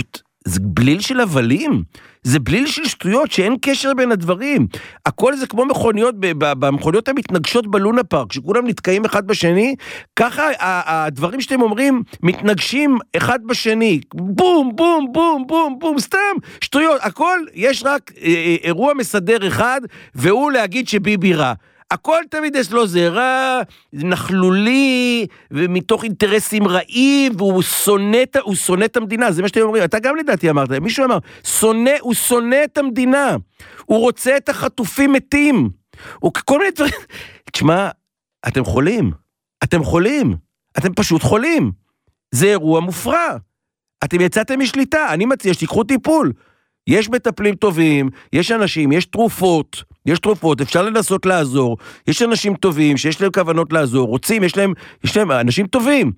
זה בליל של הבלים, זה בליל של שטויות שאין קשר בין הדברים. הכל זה כמו מכוניות, במכוניות המתנגשות בלונה פארק, שכולם נתקעים אחד בשני, ככה הדברים שאתם אומרים מתנגשים אחד בשני, בום, בום, בום, בום, בום, סתם, שטויות, הכל, יש רק אירוע מסדר אחד, והוא להגיד שביבי רע. הכל תמיד יש לו זה רע, נחלולי, ומתוך אינטרסים רעים, והוא שונא את המדינה, זה מה שאתם אומרים, אתה גם לדעתי אמרת, מישהו אמר, הוא שונא את המדינה, הוא רוצה את החטופים מתים, הוא כל מיני דברים, תשמע, אתם חולים, אתם פשוט חולים, זה אירוע מופרע, אתם יצאתם משליטה, אני מציע שתיקחו טיפול, יש מטפלים טובים, יש אנשים, יש תרופות, אפשר לנסות לעזור, יש אנשים טובים שיש להם כוונות לעזור, רוצים, יש להם אנשים טובים,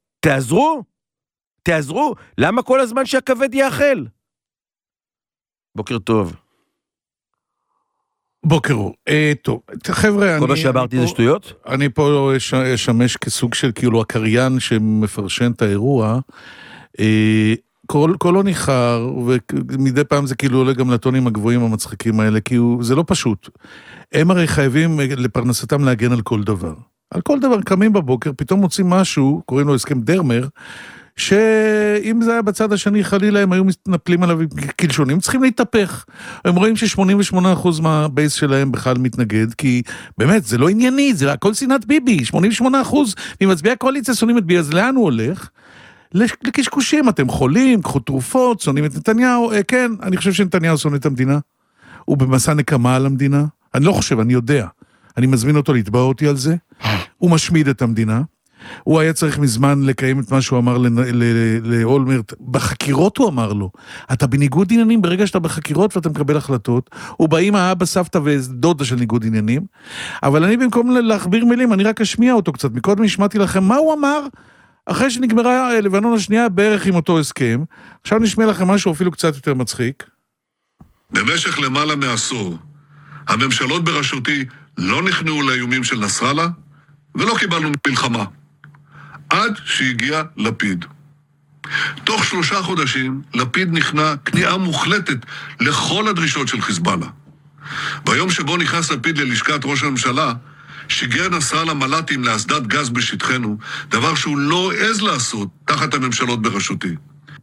תעזרו, למה כל הזמן שהכבד יאכל? בוקר טוב. בוקר טוב, חבר'ה, כל מה שאמרתי זה שטויות? אני פה אשמש כסוג של כאילו הקריין שמפרשן את האירוע, קולו ניחר, ומדי פעם זה כאילו עולה גם לטונים הגבוהים המצחיקים האלה, כי זה לא פשוט. הם הרי חייבים לפרנסתם להגן על כל דבר. על כל דבר קמים בבוקר, פתאום מוצאים משהו, קוראים לו הסכם דרמר, שאם זה היה בצד השני, חלילה הם היו מתנפלים עליו כלשונים, צריכים להתהפך. הם רואים ש-88% מהבייס שלהם בכלל מתנגד, כי באמת, זה לא ענייני, זה הכל שנאת ביבי, 88% ממצביעי הקואליציה שונאים את ביבי, אז לאן הוא הולך? לקשקושים, אתם חולים, קחו תרופות, שונאים את נתניהו, כן, אני חושב שנתניהו שונא את המדינה, הוא במסע נקמה על המדינה, אני לא חושב, אני יודע, אני מזמין אותו לתבע אותי על זה, הוא משמיד את המדינה, הוא היה צריך מזמן לקיים את מה שהוא אמר לאולמרט, בחקירות הוא אמר לו, אתה בניגוד עניינים, ברגע שאתה בחקירות ואתה מקבל החלטות, הוא באים האבא, סבתא ודודה של ניגוד עניינים, אבל אני במקום להכביר מילים, אני רק אשמיע אותו קצת, מקודם השמעתי לכם מה הוא אמר, אחרי שנגמרה לבנון השנייה בערך עם אותו הסכם, עכשיו נשמע לכם משהו אפילו קצת יותר מצחיק. במשך למעלה מעשור, הממשלות בראשותי לא נכנעו לאיומים של נסראללה, ולא קיבלנו מלחמה. עד שהגיע לפיד. תוך 3 חודשים, לפיד נכנע כניעה מוחלטת לכל הדרישות של חיזבאללה. ביום שבו נכנס לפיד ללשכת ראש הממשלה, שיגר נסראללה מל"טים לאסדת גז בשטחנו, דבר שהוא לא עז לעשות תחת הממשלות בראשותי.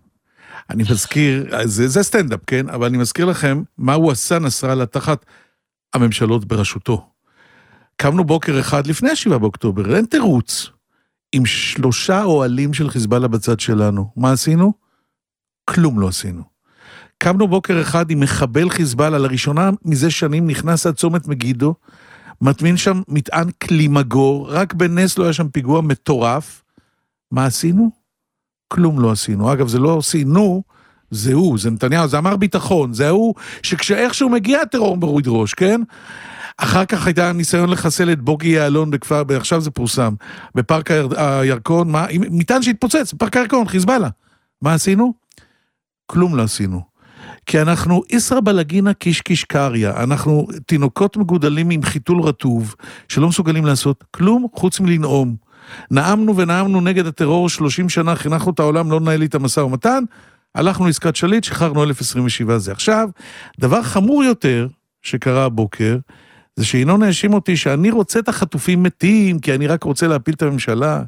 אני מזכיר, זה סטנדאפ, כן? אבל אני מזכיר לכם מה הוא עשה נסראללה תחת הממשלות בראשותו. קמנו בוקר אחד לפני 7 באוקטובר, אין תירוץ, עם 3 אוהלים של חיזבאללה בצד שלנו. מה עשינו? כלום לא עשינו. קמנו בוקר אחד עם מחבל חיזבאללה, לראשונה מזה שנים נכנס עד צומת מגידו, מטמין שם מטען קלימגור, רק בנס לא היה שם פיגוע מטורף. מה עשינו? כלום לא עשינו. אגב, זה לא עשינו, זה הוא, זה נתניהו, זה אמר ביטחון, זה הוא שכשאיכשהו מגיע הטרור מוריד ראש, כן? אחר כך הייתה ניסיון לחסל את בוגי יעלון בכפר, עכשיו זה פורסם, בפארק הירקון, מטען שהתפוצץ, בפארק הירקון, חיזבאללה. מה עשינו? כלום לא עשינו. כי אנחנו איסרא בלגינה קיש קיש קריה, אנחנו תינוקות מגודלים עם חיתול רטוב, שלא מסוגלים לעשות כלום חוץ מלנאום. נאמנו ונאמנו נגד הטרור 30 שנה, חינכנו את העולם, לא ננהל את המשא ומתן, הלכנו לעסקת שליט, שחררנו 1027 זה. עכשיו, דבר חמור יותר שקרה הבוקר, זה שינון האשים אותי שאני רוצה את החטופים מתים, כי אני רק רוצה להפיל את הממשלה.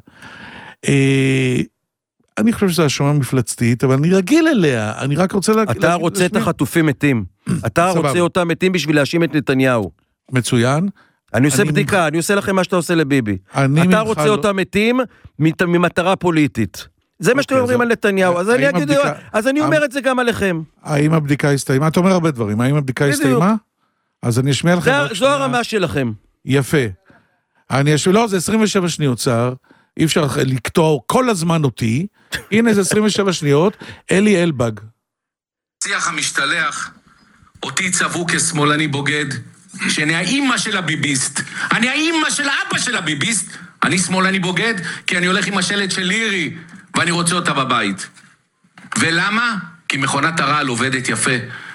אני חושב שזו האשמה מפלצתית, אבל אני רגיל אליה, אני רק רוצה אתה רוצה את החטופים מתים. אתה רוצה אותם מתים בשביל להאשים את נתניהו. מצוין. אני עושה בדיקה, אני עושה לכם מה שאתה עושה לביבי. אתה רוצה אותם מתים ממטרה פוליטית. זה מה שאתם אומרים על נתניהו, אז אני אומר את זה גם עליכם. האם הבדיקה הסתיימה? אתה אומר הרבה דברים, האם הבדיקה הסתיימה? אז אני אשמיע לכם. זו הרמה שלכם. יפה. לא, זה 27 שניות צער. אי אפשר לקטוע כל הזמן אותי. הנה זה 27 שניות. אלי אלבג. שיח המשתלח, אותי צבו כשמאלני בוגד, שאני האימא של הביביסט. אני האימא של האבא של הביביסט. אני שמאלני בוגד, כי אני הולך עם השלט של לירי, ואני רוצה אותה בבית. ולמה? כי מכונת הרעל עובדת יפה.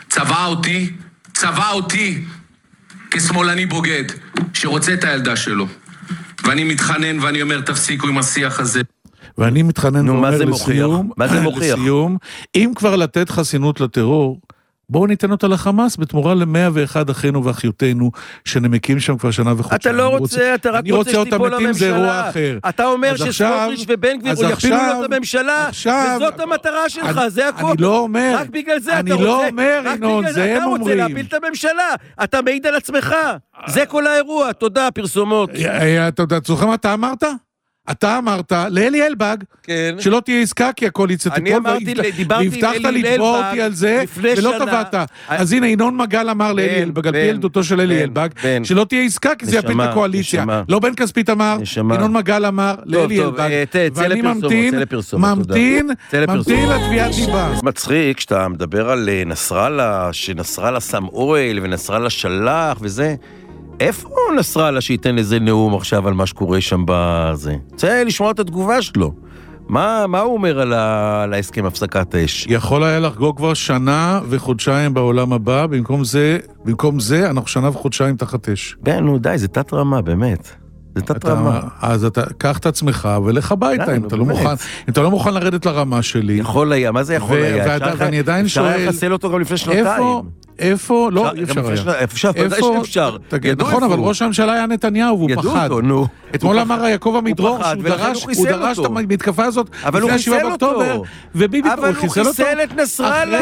צבע אותי כשמאלני בוגד, שרוצה את הילדה שלו. ואני מתחנן ואני אומר, תפסיקו עם השיח הזה. ואני מתחנן ואומר לסיום, מה זה מוכיח? לסיום, אם כבר לתת חסינות לטרור, בואו ניתן אותה לחמאס, בתמורה ל101 אחינו ואחיותינו, שנמקים שם כבר שנה וחודשיים. אתה לא רוצה, אתה רק רוצה שתיפול לממשלה. אתה אומר שסמוטריץ' ובן גביר הוא יכפילו לו את הממשלה, וזאת המטרה שלך, זה הכל. אני לא אומר, רק בגלל זה אני לא אומר, ינון, זה הם אומרים. אתה רוצה להפיל את הממשלה, אתה מעיד על עצמך. זה כל האירוע, תודה, פרסומות. תודה, צורך מה אתה אמרת? אתה אמרת לאלי אלבג, שלא תהיה עסקה כי הקואליציה תיפול, והבטחת לתבוע אותי על זה, ולא תבעת. אז הנה, ינון מגל אמר לאלי אלבג, על פי ילדותו של אלי אלבג, שלא תהיה עסקה כי זה יפיל את הקואליציה. לא בן כספית אמר, ינון מגל אמר לאלי אלבג, ואני ממתין לתביעת דיבה. מצחיק שאתה מדבר על נסראללה, שנסראללה שם אוהל, ונסראללה שלח וזה, איפה נסראללה שייתן איזה נאום עכשיו על מה שקורה שם בזה? צריך לשמוע את התגובה שלו. מה הוא אומר על ההסכם הפסקת האש? יכול היה לחגוג כבר שנה וחודשיים בעולם הבא, במקום זה אנחנו שנה וחודשיים תחת אש. כן, נו די, זה תת רמה, באמת. זה תת רמה. אז אתה קח את עצמך ולך הביתה, אם אתה לא מוכן לרדת לרמה שלי. יכול היה, מה זה יכול היה? ואני עדיין שואל... אפשר היה לחסל אותו גם לפני שנתיים. איפה? לא, אפשר היה. אפשר. נכון, אבל ראש הממשלה היה נתניהו, והוא פחד. אתמול אמר יעקב עמידרור, שהוא דרש את המתקפה הזאת לפני 7 באוקטובר, וביבי אבל הוא חיסל את נסראללה.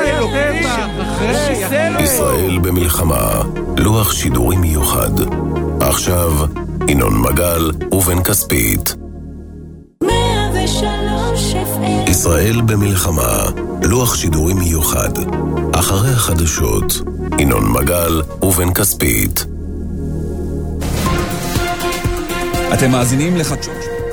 ישראל במלחמה, לוח שידורים מיוחד. עכשיו, ינון מגל ובן כספית. 103 FM. ישראל במלחמה, לוח שידורים מיוחד. אחרי החדשות, ינון מגל ובן כספית. אתם מאזינים לחדשות.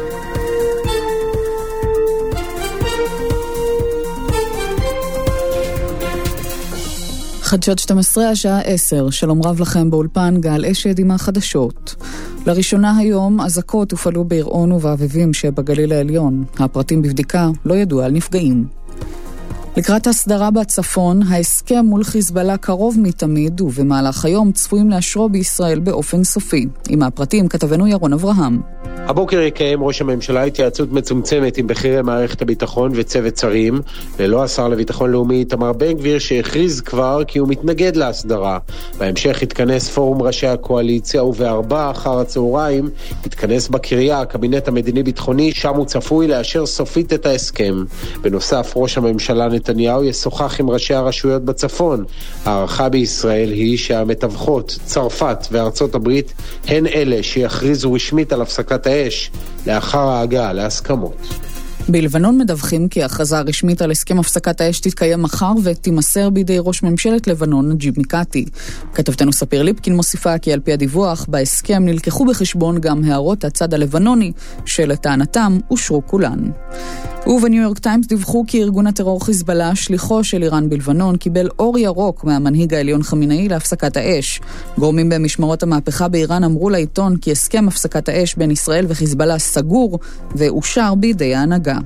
חדשות 12 השעה 10, שלום רב לכם באולפן גל אשד עם החדשות. לראשונה היום אזעקות הופעלו בעירון ובאביבים שבגליל העליון. הפרטים בבדיקה לא ידעו על נפגעים. לקראת הסדרה בצפון, ההסכם מול חיזבאללה קרוב מתמיד, ובמהלך היום צפויים לאשרו בישראל באופן סופי. עם הפרטים כתבנו ירון אברהם. הבוקר יקיים ראש הממשלה התייעצות מצומצמת עם בכירי מערכת הביטחון וצוות שרים, ללא השר לביטחון לאומי איתמר בן גביר שהכריז כבר כי הוא מתנגד להסדרה. בהמשך יתכנס פורום ראשי הקואליציה, וב4 אחר הצהריים יתכנס בקריה הקבינט המדיני-ביטחוני, שם הוא צפוי לאשר סופית את ההסכם. בנוסף, ראש הממשלה נתניהו ישוחח עם ראשי הרשויות בצפון. הערכה בישראל היא שהמתווכות, צרפת וארצות הברית, הן אלה שיכריזו רשמית על הפסקת האש לאחר ההגעה להסכמות. בלבנון מדווחים כי ההכרזה הרשמית על הסכם הפסקת האש תתקיים מחר ותימסר בידי ראש ממשלת לבנון נג'יב מיקאטי. כתבתנו ספיר ליפקין מוסיפה כי על פי הדיווח בהסכם נלקחו בחשבון גם הערות הצד הלבנוני שלטענתם אושרו כולן. ובניו יורק טיימס דיווחו כי ארגון הטרור חיזבאללה, שליחו של איראן בלבנון, קיבל אור ירוק מהמנהיג העליון חמינאי להפסקת האש. גורמים במשמרות המהפכה באיראן אמרו לעיתון כי הסכם הפסקת האש בין ישראל וחיזבאללה סגור ואושר בידי ההנהגה.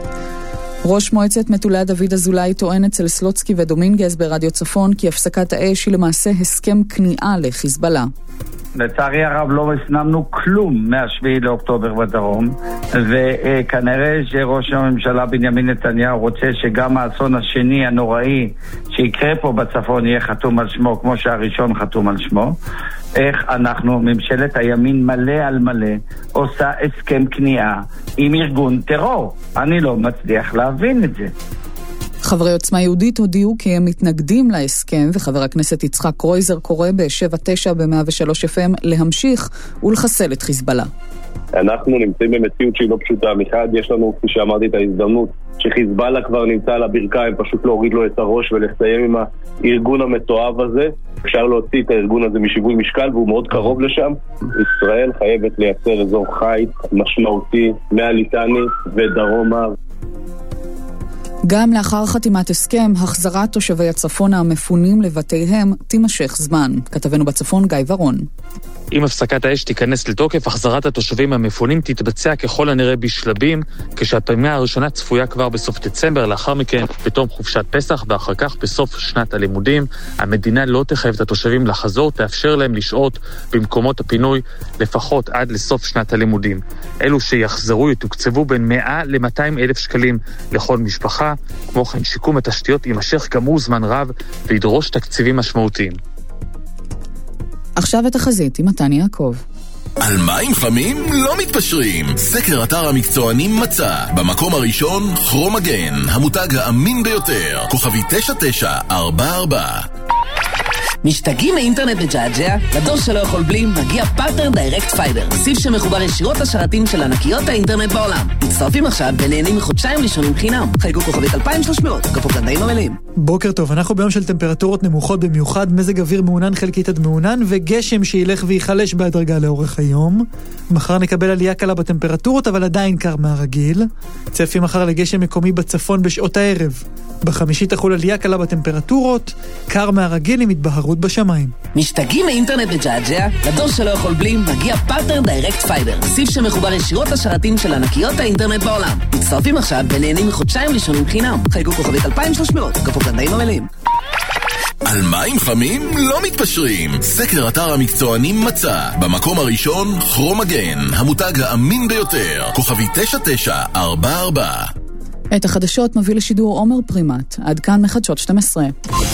ראש מועצת מטולה דוד אזולאי טוען אצל סלוצקי ודומינגז ברדיו צפון כי הפסקת האש היא למעשה הסכם כניעה לחיזבאללה. לצערי הרב לא הפנמנו כלום מה-7 לאוקטובר בדרום, וכנראה שראש הממשלה בנימין נתניהו רוצה שגם האסון השני הנוראי שיקרה פה בצפון יהיה חתום על שמו כמו שהראשון חתום על שמו. איך אנחנו, ממשלת הימין מלא על מלא, עושה הסכם כניעה עם ארגון טרור? אני לא מצליח להבין את זה. חברי עוצמה יהודית הודיעו כי הם מתנגדים להסכם, וחבר הכנסת יצחק קרויזר קורא ב-7-9 ב-103 FM להמשיך ולחסל את חיזבאללה. אנחנו נמצאים במציאות שהיא לא פשוטה. מחד יש לנו, כפי שאמרתי, את ההזדמנות שחיזבאללה כבר נמצא על הברכיים, פשוט להוריד לו את הראש ולסיים עם הארגון המתועב הזה. אפשר להוציא את הארגון הזה משיווי משקל והוא מאוד קרוב לשם. ישראל חייבת לייצר אזור חיץ משמעותי מהליטני ודרומה. גם לאחר חתימת הסכם, החזרת תושבי הצפון המפונים לבתיהם תימשך זמן. כתבנו בצפון גיא ורון. אם הפסקת האש תיכנס לתוקף, החזרת התושבים המפונים תתבצע ככל הנראה בשלבים, כשהפעימה הראשונה צפויה כבר בסוף דצמבר, לאחר מכן בתום חופשת פסח, ואחר כך בסוף שנת הלימודים. המדינה לא תחייב את התושבים לחזור, תאפשר להם לשהות במקומות הפינוי לפחות עד לסוף שנת הלימודים. אלו שיחזרו יתוקצבו בין 100 ל-200 אלף שקלים לכל משפחה. כמו כן, שיקום התשתיות יימשך גם הוא זמן רב וידרוש תקציבים משמעותיים. עכשיו התחזית עם מתן יעקב. על מים חמים לא מתפשרים. סקר אתר המקצוענים מצא במקום הראשון כרומגן, המותג האמין ביותר, כוכבי 9944. משתגעים מאינטרנט בג'עג'ע? לדור שלא יכול בלי מגיע פרטנר דיירקט פייבר, סיב שמחובר ישירות לשרתים של ענקיות האינטרנט בעולם. מצטרפים עכשיו ונהנים מחודשיים ראשונים חינם. חייגו כוכבית 2300, כפוף לתנאים המלאים. בוקר טוב, אנחנו ביום של טמפרטורות נמוכות במיוחד, מזג אוויר מעונן חלקית עד מעונן וגשם שילך ויחלש בהדרגה לאורך היום. מחר נקבל עלייה קלה בטמפרטורות, אבל עדיין קר מהרגיל. צפי מחר לגשם מקומי בצפון בשעות הערב. בחמישי תחול עלייה קלה בטמפרטורות, קר מהרגיל עם התבהרות בשמיים. משתגעים מאינטרנט בג'עג'ע? לדור שלא יכול בלי מגיע פרטנר דיירקט פייבר, סיב שמחובר ישירות לשרתים של ענקיות האינטרנט בעולם. מצטרפים עכשיו ונהנים מחודשיים ראשונים חינם. חייגו כוכבית 2300, כפוף לתנאים המלאים. על מים חמים לא מתפשרים. סקר אתר המקצוענים מצא במקום הראשון כרומגן, המותג האמין ביותר, כוכבי 9944. את החדשות מביא לשידור עומר פרימט. עד כאן מחדשות 12.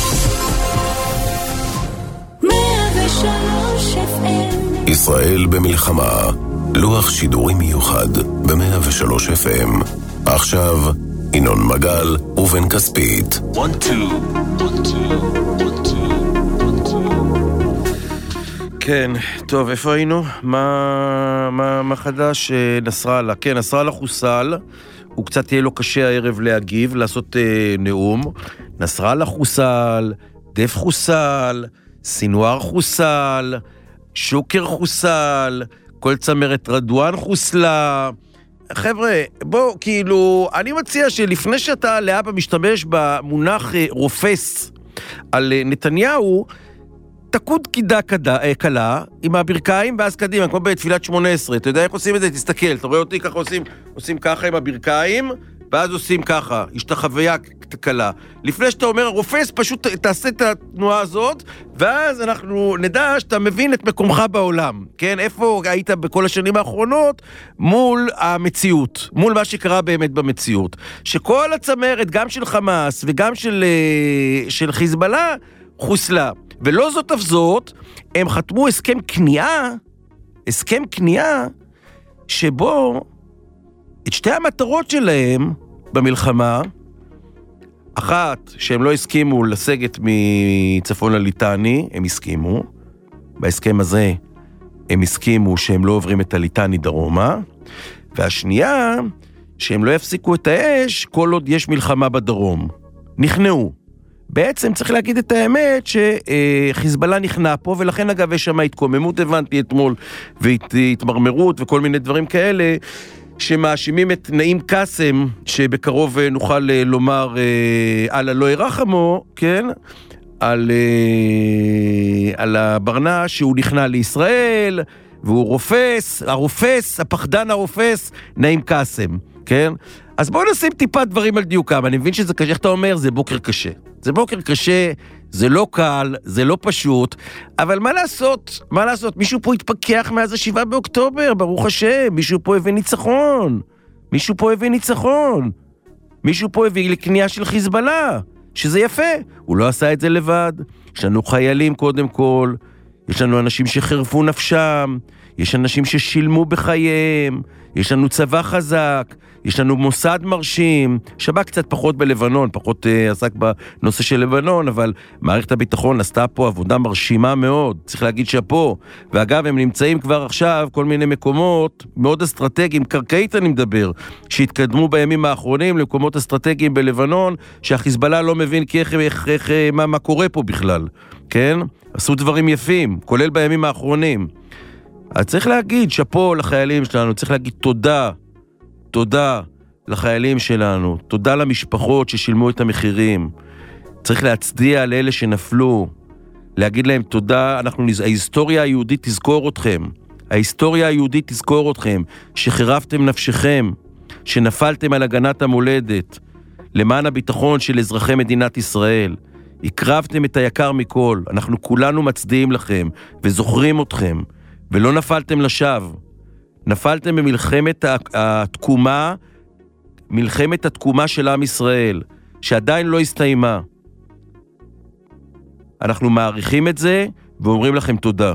ישראל במלחמה, לוח שידורים מיוחד ב-103 FM. עכשיו ינון מגל ובן כספית. 1, 2, 1, 2. כן, טוב, איפה היינו? מה חדש? נסראללה. כן, נסראללה חוסל. הוא קצת יהיה לו קשה הערב להגיב, לעשות נאום. נסראללה חוסל, דף חוסל, סינואר חוסל, שוקר חוסל, כל צמרת רדואן חוסלה. חבר'ה, בוא, כאילו, אני מציע שלפני שאתה לאבא משתמש במונח רופס על נתניהו, תקוד קידה קלה עם הברכיים ואז קדימה, כמו בתפילת 18. אתה יודע איך עושים את זה? תסתכל, אתה רואה אותי ככה עושים ככה עם הברכיים, ואז עושים ככה, יש את החוויה קלה. לפני שאתה אומר רופס, פשוט תעשה את התנועה הזאת, ואז אנחנו נדע שאתה מבין את מקומך בעולם. כן, איפה היית בכל השנים האחרונות? מול המציאות, מול מה שקרה באמת במציאות. שכל הצמרת, גם של חמאס וגם של חיזבאללה, חוסלה. ולא זאת אף זאת, הם חתמו הסכם קנייה, שבו את שתי המטרות שלהם במלחמה, אחת, שהם לא הסכימו לסגת מצפון הליטני, הם הסכימו, בהסכם הזה הם הסכימו שהם לא עוברים את הליטני דרומה, והשנייה, שהם לא יפסיקו את האש כל עוד יש מלחמה בדרום. נכנעו. בעצם צריך להגיד את האמת שחיזבאללה נכנע פה, ולכן אגב יש שם התקוממות, הבנתי אתמול, והתמרמרות וכל מיני דברים כאלה, שמאשימים את נעים קסם, שבקרוב נוכל לומר על הלא ירחמו, כן? על הברנה שהוא נכנע לישראל, והוא הפחדן הרופס, נעים קסם, כן? אז בואו נשים טיפה דברים על דיוקם. אני מבין שזה קשה, איך אתה אומר? זה בוקר קשה. זה בוקר קשה, זה לא קל, זה לא פשוט, אבל מה לעשות? מה לעשות? מישהו פה התפכח מאז 7 באוקטובר, ברוך השם, מישהו פה הביא ניצחון. מישהו פה הביא לקנייה של חיזבאללה, שזה יפה. הוא לא עשה את זה לבד. יש לנו חיילים קודם כל, יש לנו אנשים שחרפו נפשם, יש אנשים ששילמו בחייהם, יש לנו צבא חזק, יש לנו מוסד מרשים, שבא קצת פחות בלבנון, פחות עסק בנושא של לבנון, אבל מערכת הביטחון עשתה פה עבודה מרשימה מאוד, צריך להגיד שפה, ואגב הם נמצאים כבר עכשיו כל מיני מקומות מאוד אסטרטגיים, קרקעית אני מדבר, שהתקדמו בימים האחרונים למקומות אסטרטגיים בלבנון, שהחיזבאללה לא מבין מה קורה פה בכלל, כן? עשו דברים יפים, כולל בימים האחרונים. אז צריך להגיד שפה לחיילים שלנו, צריך להגיד תודה לחיילים שלנו, תודה למשפחות ששילמו את המחירים, צריך להצדיע לאלה שנפלו, להגיד להם תודה, ההיסטוריה היהודית תזכור אתכם, ההיסטוריה היהודית תזכור אתכם, שחירפתם נפשכם, שנפלתם על הגנת המולדת, למען הביטחון של אזרחי מדינת ישראל, הקרבתם את היקר מכל, אנחנו כולנו מצדיעים לכם, וזוכרים אתכם, ולא נפלתם לשווא, נפלתם במלחמת התקומה, מלחמת התקומה של עם ישראל, שעדיין לא הסתיימה. אנחנו מעריכים את זה, ואומרים לכם תודה.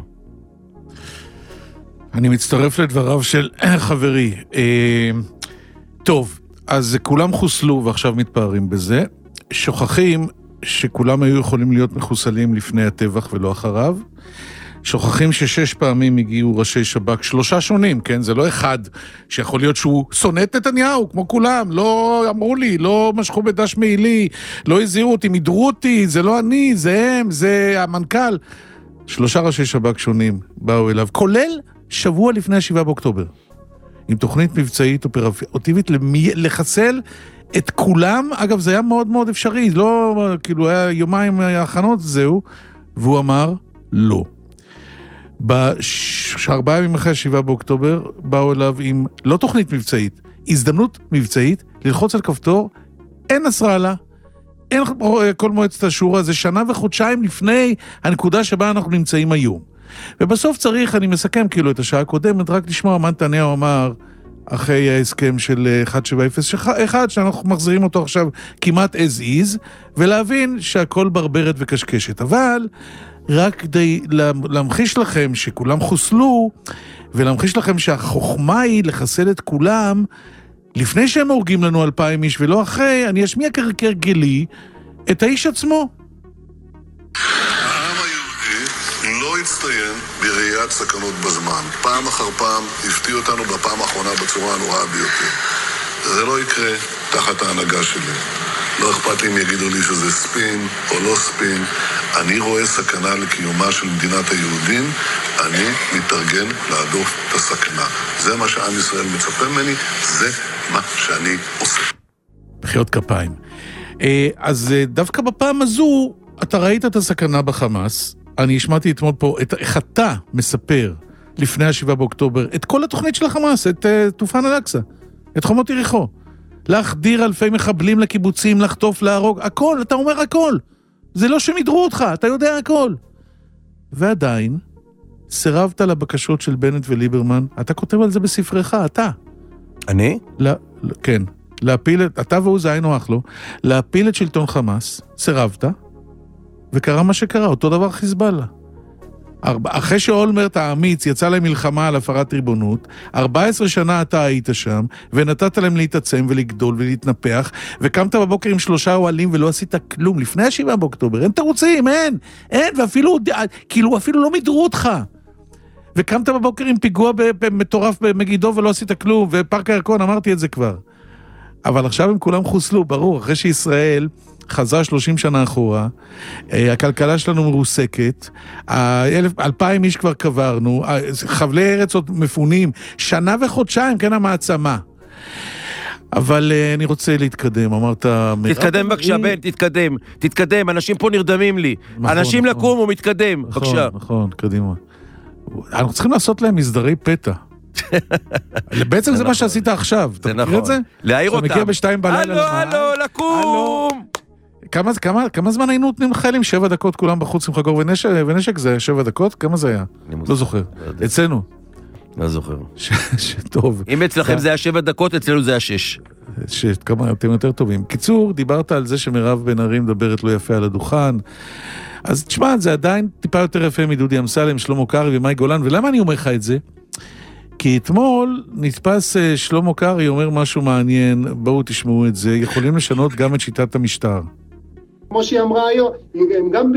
אני מצטרף לדבריו של חברי. טוב, אז כולם חוסלו ועכשיו מתפארים בזה. שוכחים שכולם היו יכולים להיות מחוסלים לפני הטבח ולא אחריו. שוכחים ש6 פעמים הגיעו ראשי שב"כ, 3 שונים, כן? זה לא אחד שיכול להיות שהוא שונא את נתניהו, כמו כולם, לא אמרו לי, לא משכו בדש מעילי, לא הזהירו אותי, מדרו אותי, זה לא אני, זה הם, זה המנכ"ל. 3 ראשי שב"כ שונים באו אליו, כולל שבוע לפני 7 באוקטובר, עם תוכנית מבצעית אופרטיבית לחסל את כולם. אגב, זה היה מאוד מאוד אפשרי, לא, כאילו, היה יומיים ההכנות, זהו, והוא אמר, לא. 4 ימים אחרי 7 באוקטובר באו אליו עם לא תוכנית מבצעית, הזדמנות מבצעית ללחוץ על כפתור, אין נסראללה, אין כל מועצת השורא, זה שנה וחודשיים לפני הנקודה שבה אנחנו נמצאים היום. ובסוף צריך, אני מסכם כאילו את השעה הקודמת, רק לשמוע מה נתניהו אמר אחרי ההסכם של 1701, שאנחנו מחזירים אותו עכשיו כמעט as is, ולהבין שהכל ברברת וקשקשת. אבל רק כדי להמחיש לכם שכולם חוסלו, ולהמחיש לכם שהחוכמה היא לחסל את כולם, לפני שהם הורגים לנו 2,000 איש ולא אחרי, אני אשמיע כרגלי את האיש עצמו. העם היהודי לא הצטיין בראיית סכנות בזמן. פעם אחר פעם הפתיע אותנו בפעם האחרונה בצורה הנוראה ביותר. זה לא יקרה תחת ההנהגה שלי. לא אכפת לי אם יגידו לי שזה ספין או לא ספין. אני רואה סכנה לקיומה של מדינת היהודים, אני מתארגן להדוף את הסכנה. זה מה שעם ישראל מצפה ממני, זה מה שאני עושה. בחיות כפיים. אז דווקא בפעם הזו, אתה ראית את הסכנה בחמאס. אני השמעתי אתמול פה, איך אתה מספר לפני 7 באוקטובר, את כל התוכנית של החמאס, את תופן אל-אקצא, את חומות יריחו. להחדיר אלפי מחבלים לקיבוצים, לחטוף, להרוג, הכל, אתה אומר הכל. זה לא שמדרו אותך, אתה יודע הכל. ועדיין, סירבת לבקשות של בנט וליברמן, אתה כותב על זה בספרך, אתה. אני? כן. להפיל את, אתה והוא זה היינו אח לו, להפיל את שלטון חמאס, סירבת, וקרה מה שקרה, אותו דבר חיזבאללה. אחרי שאולמרט האמיץ יצא להם מלחמה על הפרת ריבונות, 14 שנה אתה היית שם, ונתת להם להתעצם ולגדול ולהתנפח, וקמת בבוקר עם 3 אוהלים ולא עשית כלום, לפני 7 באוקטובר, אין תירוצים, אין, ואפילו, כאילו אפילו לא מדרו אותך. וקמת בבוקר עם פיגוע מטורף במגידו ולא עשית כלום, ופארק הירקון, אמרתי את זה כבר. אבל עכשיו הם כולם חוסלו, ברור, אחרי שישראל חזר 30 שנה אחורה, הכלכלה שלנו מרוסקת, 2,000 איש כבר קברנו, חבלי ארץ עוד מפונים, שנה וחודשיים, כן המעצמה. אבל אני רוצה להתקדם, אמרת... תתקדם בבקשה, בן, תתקדם, אנשים פה נרדמים לי. אנשים לקום ומתקדם, בבקשה. נכון, קדימה. אנחנו צריכים לעשות להם מסדרי פתע. בעצם זה מה שעשית עכשיו, אתה מכיר את זה? להעיר אותם. אתה מגיע ב2 בלילה. הלו, לקום! כמה זמן היינו נותנים חיילים? 7 דקות כולם בחוץ עם חגור ונשק, זה 7 דקות? כמה זה היה? לא זוכר. אצלנו. לא זוכר. טוב. אם אצלכם זה היה 7 דקות, אצלנו זה היה 6. כמה אתם יותר טובים. קיצור, דיברת על זה שמירב בן ארי מדברת לא יפה על הדוכן. אז תשמע, זה עדיין טיפה יותר יפה מדודי אמסלם, שלמה קרעי ומאי גולן, ולמה אני אומר לך את זה? כי אתמול נתפס שלמה קרעי אומר משהו מעניין, בואו תשמעו את זה, יכולים לשנות גם את שיטת המשטר. כמו שהיא אמרה היום, הם גם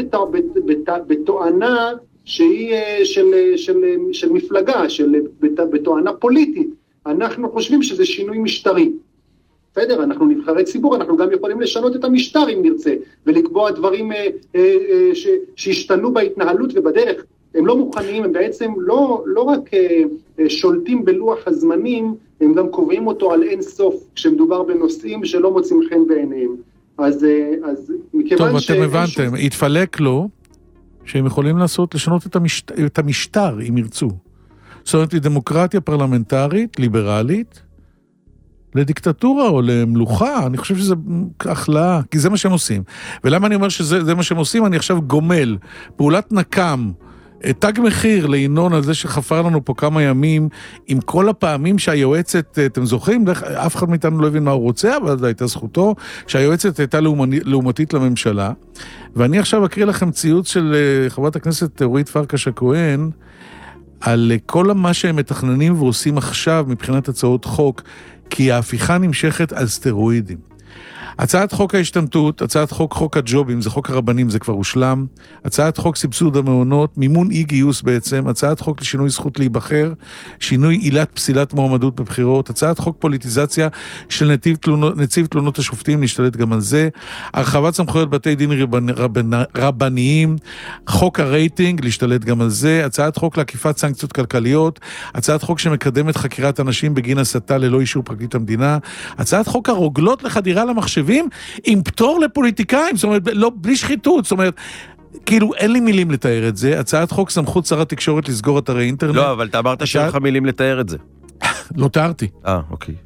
בתואנה שהיא של מפלגה, בתואנה פוליטית, אנחנו חושבים שזה שינוי משטרי. בסדר, אנחנו נבחרי ציבור, אנחנו גם יכולים לשנות את המשטר אם נרצה, ולקבוע דברים שהשתנו בהתנהלות ובדרך. הם לא מוכנים, הם בעצם לא רק שולטים בלוח הזמנים, הם גם קובעים אותו על אין סוף, כשמדובר בנושאים שלא מוצאים חן בעיניהם. אז מכיוון טוב, אתם הבנתם, התפלק לו, שהם יכולים לשנות את המשטר, אם ירצו. זאת אומרת, דמוקרטיה פרלמנטרית, ליברלית, לדיקטטורה או למלוכה, אני חושב שזה החלאה, כי זה מה שהם עושים. ולמה אני אומר שזה מה שהם עושים? אני עכשיו גומל, פעולת נקם, תג מחיר לעינון על זה שחפר לנו פה כמה ימים, עם כל הפעמים שהיועצת, אתם זוכרים, אף אחד מאיתנו לא הבין מה הוא רוצה, אבל זו הייתה זכותו, שהיועצת הייתה לעומתית לממשלה, ואני עכשיו אקריא לכם ציוץ של חברת הכנסת אורית פרקש הכהן, על כל מה שהם מתכננים ועושים עכשיו מבחינת הצעות חוק, כי ההפיכה נמשכת על סטרואידים. הצעת חוק ההשתמטות, הצעת חוק הג'ובים, זה חוק הרבנים, זה כבר הושלם, הצעת חוק סבסוד המעונות, מימון אי גיוס בעצם, הצעת חוק לשינוי זכות להיבחר, שינוי עילת פסילת מועמדות בבחירות, הצעת חוק פוליטיזציה של נציב תלונות השופטים, נשתלט גם על זה, הרחבת סמכויות בתי דין רבניים, חוק הרייטינג, להשתלט גם על זה, הצעת חוק להקיפת סנקציות כלכליות, הצעת חוק שמקדמת חקירת אנשים בגין הסתה ללא אישור פרקליט המדינה, הצעת חוק הרוגלות לחדירה למחשבים, עם פטור לפוליטיקאים, זאת אומרת, לא, בלי שחיתות, זאת אומרת, כאילו אין לי מילים לתאר את זה, הצעת חוק סמכות שר התקשורת לסגור אתרי אינטרנט. לא, אבל אתה אמרת שאין לך מילים לתאר את זה. לא תארתי. אוקיי.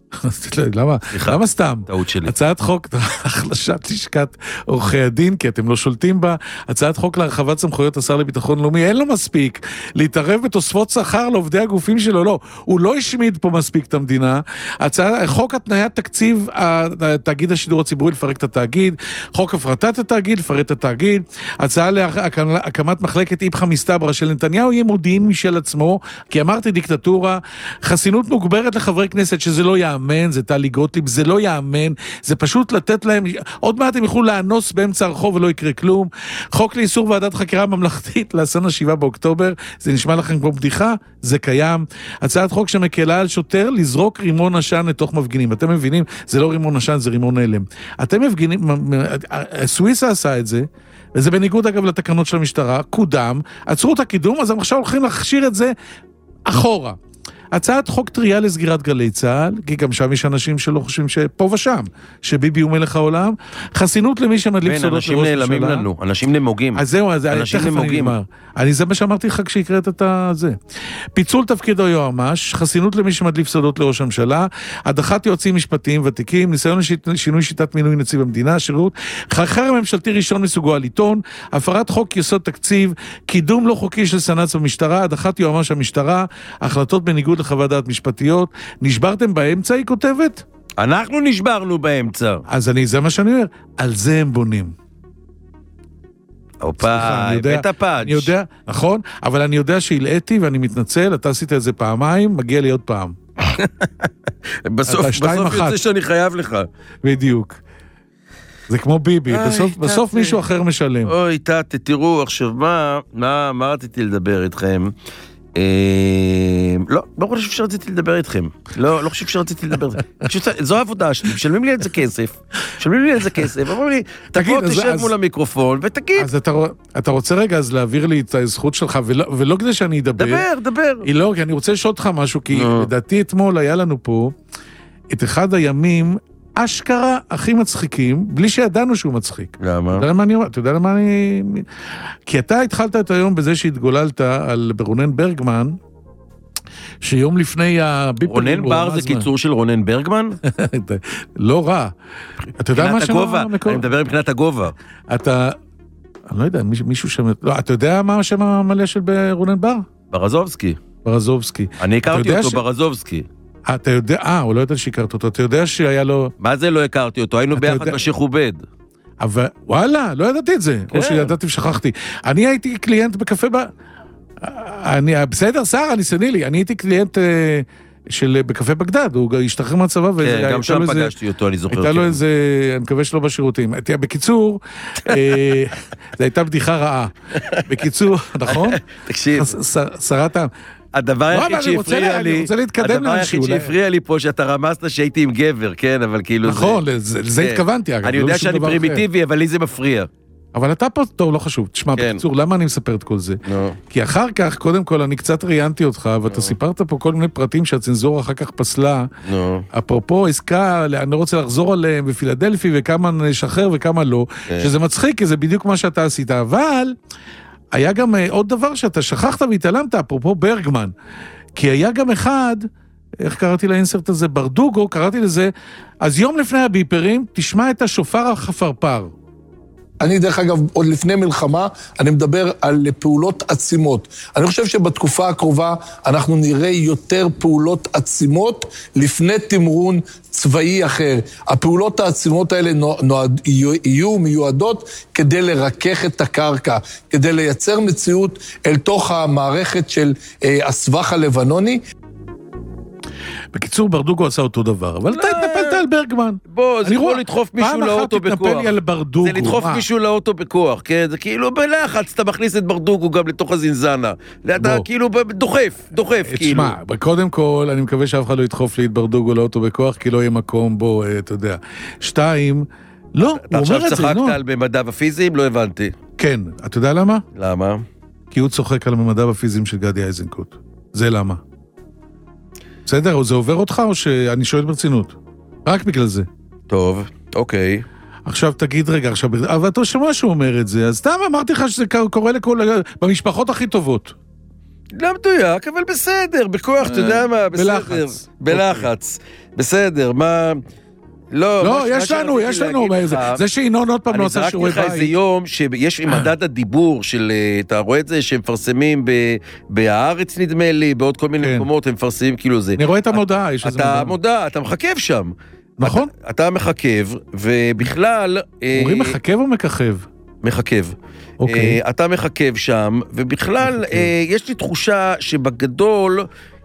למה סתם? טעות שלי. הצעת חוק החלשת לשכת עורכי הדין, כי אתם לא שולטים בה, הצעת חוק להרחבת סמכויות השר לביטחון לאומי, אין לו מספיק להתערב בתוספות שכר לעובדי הגופים שלו, לא, הוא לא השמיד פה מספיק את המדינה, חוק התניית תקציב התאגיד השידור הציבורי לפרק את התאגיד, חוק הפרטת התאגיד, לפרט את התאגיד, הצעה להקמת מחלקת איפכא מסתברא של נתניהו, יהיה מודיעין משל עצמו, כי אמרתי דיקטטורה, חסינות מוגברת לחברי כנסת שזה לא יאמן, זה טלי גוטליב, זה לא יאמן, זה פשוט לתת להם, עוד מעט הם יוכלו לאנוס באמצע הרחוב ולא יקרה כלום, חוק לאיסור ועדת חקירה ממלכתית לאסון ה7 באוקטובר, זה נשמע לכם כמו בדיחה, זה קיים, הצעת חוק שמקלה על שוטר לזרוק רימון עשן לתוך מפגינים, אתם מבינים, זה לא רימון עשן, זה רימון הלם, אתם מבינים, סוויסה עשה את זה, וזה בניגוד אגב לתקנות של המשטרה, קודם, עצרו את הקידום, אז הם עכשיו הולכים להכשיר את זה אחורה. הצעת חוק טריה לסגירת גלי צהל, כי גם שם יש אנשים שלא חושבים שפה ושם, שביבי הוא מלך העולם, חסינות למי שמדליף סודות לראש ממשלה. אנשים נעלמים לנו, אנשים נמוגים. אז זהו, אנשים נמוגים. זה מה שאמרתי לך כשהקראת את זה. פיצול תפקיד היועמ"ש, חסינות למי שמדליף סודות לראש הממשלה, הדחת יועצים משפטיים ותיקים, ניסיון לשינוי שיטת מינוי נציב המדינה, שירות, חרם ממשלתי ראשון מסוגו על עיתון, הפרת חוק יסוד תקציב, קידום לא חוקי של סנ"צ במשטרה, הדחת יועמ"ש המשטרה, החלטות בניגוד לחוות דעת משפטיות, נשברתם באמצע, היא כותבת? אנחנו נשברנו באמצע. אז זה מה שאני אומר, על זה הם בונים. בית הפאנץ'. אני יודע, נכון, אבל אני יודע שהלעתי ואני מתנצל, אתה עשית את זה פעמיים, מגיע לי עוד פעם. בסוף יוצא שאני חייב לך. בדיוק. זה כמו ביבי, בסוף מישהו אחר משלם. אוי, תראו, עכשיו מה רציתי לדבר איתכם? לא חושב שרציתי לדבר איתכם. לא חושב שרציתי לדבר איתכם. זו העבודה שלי, משלמים לי על זה כסף. אמרו לי, תבוא תשב מול המיקרופון ותגיד. אז אתה רוצה רגע אז להעביר לי את הזכות שלך, ולא כדי שאני אדבר. דבר. לא, כי אני רוצה לשאול אותך משהו, כי לדעתי אתמול היה לנו פה את אחד הימים אשכרה הכי מצחיקים, בלי שידענו שהוא מצחיק. למה? אתה יודע למה אני... כי אתה התחלת את היום בזה שהתגוללת על רונן ברגמן, שיום לפני רונן בר זה קיצור של רונן ברגמן? לא רע. אתה יודע מה שם המקור? אני מדבר מבחינת הגובה. אני לא יודע, מישהו שם... לא, אתה יודע מה השם המלא של רונן בר? ברזובסקי. אני הכרתי אותו ברזובסקי. אתה יודע, הוא לא יודע שהכרת אותו, אתה יודע שהיה לו... מה זה לא הכרתי אותו? היינו ביחד בשכובד. אבל, וואלה, לא ידעתי את זה. או שידעתי ושכחתי. אני הייתי קליינט בקפה בסדר, שר, אני סני לי. אני הייתי קליינט בקפה בגדד, הוא השתחרר מהצבא. כן, גם שם פגשתי אותו, אני זוכר. הייתה לו איזה, אני מקווה שלא בשירותים. בקיצור, זו הייתה בדיחה רעה. בקיצור, נכון? תקשיב. שרת העם. הדבר היחיד שהפריע לי פה, שאתה רמזת שהייתי עם גבר, כן, אבל כאילו זה... נכון, לזה התכוונתי, אגב. אני יודע שאני פרימיטיבי, אבל לי זה מפריע. אבל אתה פה, טוב, לא חשוב. תשמע, בקיצור, למה אני מספר את כל זה? כי אחר כך, קודם כל, אני קצת ראיינתי אותך, ואתה סיפרת פה כל מיני פרטים שהצנזורה אחר כך פסלה. אפרופו, עסקה, אני לא רוצה לחזור עליהם, בפילדלפי, וכמה נשחרר וכמה לא, שזה מצחיק, כי זה בדיוק מה שאתה עשית. אבל היה גם עוד דבר שאתה שכחת והתעלמת, אפרופו ברגמן, כי היה גם אחד, איך קראתי לאינסרט הזה? ברדוגו, קראתי לזה, אז יום לפני הביפרים, תשמע את השופר החפרפר. אני דרך אגב, עוד לפני מלחמה, אני מדבר על פעולות עצימות. אני חושב שבתקופה הקרובה אנחנו נראה יותר פעולות עצימות לפני תמרון צבאי אחר. הפעולות העצימות האלה יהיו מיועדות כדי לרכך את הקרקע, כדי לייצר מציאות אל תוך המערכת של הסבך הלבנוני. בקיצור, ברדוגו עשה אותו דבר, אבל אתה התנפלת על ברגמן. בוא, זה כמו לדחוף מישהו לאוטו בכוח. פעם אחת תתנפל לי על ברדוגו. זה לדחוף מישהו לאוטו בכוח, כן? זה כאילו בלחץ, אתה מכניס את ברדוגו גם לתוך הזינזנה. אתה כאילו דוחף, כאילו. תשמע, קודם כל, אני מקווה שאף אחד לא ידחוף לי את ברדוגו לאוטו בכוח, כי לא יהיה מקום בו, אתה יודע. 2, לא, הוא אומר את זה, אתה עכשיו צחקת על ממדיו הפיזיים? לא הבנתי. כן, אתה יודע למה? למה? כי הוא צוחק על ממדיו הפיזיים של גדי איזנקוט. זה למה. בסדר, או זה עובר אותך, או שאני שואל ברצינות? רק בגלל זה. טוב, אוקיי. עכשיו תגיד רגע, אבל אתה שומע שהוא אומר את זה, אז סתם אמרתי לך שזה קורה במשפחות הכי טובות. לא מדויק, אבל בסדר, בכוח, אתה יודע מה, בסדר. בלחץ. בסדר, מה... לא, יש לנו, זה שינון עוד פעם לא עושה שיעורי בית. אני זרקתי לך איזה יום שיש עם מדד הדיבור של, אתה רואה את זה, שהם מפרסמים בהארץ נדמה לי, בעוד כל מיני מקומות, הם מפרסמים כאילו זה. אני רואה את המודעה, יש איזה מודעה. אתה מחכב שם. נכון. אתה מחכב, ובכלל... אומרים מחכב או מככב? מחכב. אתה מחכב שם, ובכלל יש לי תחושה שבגדול...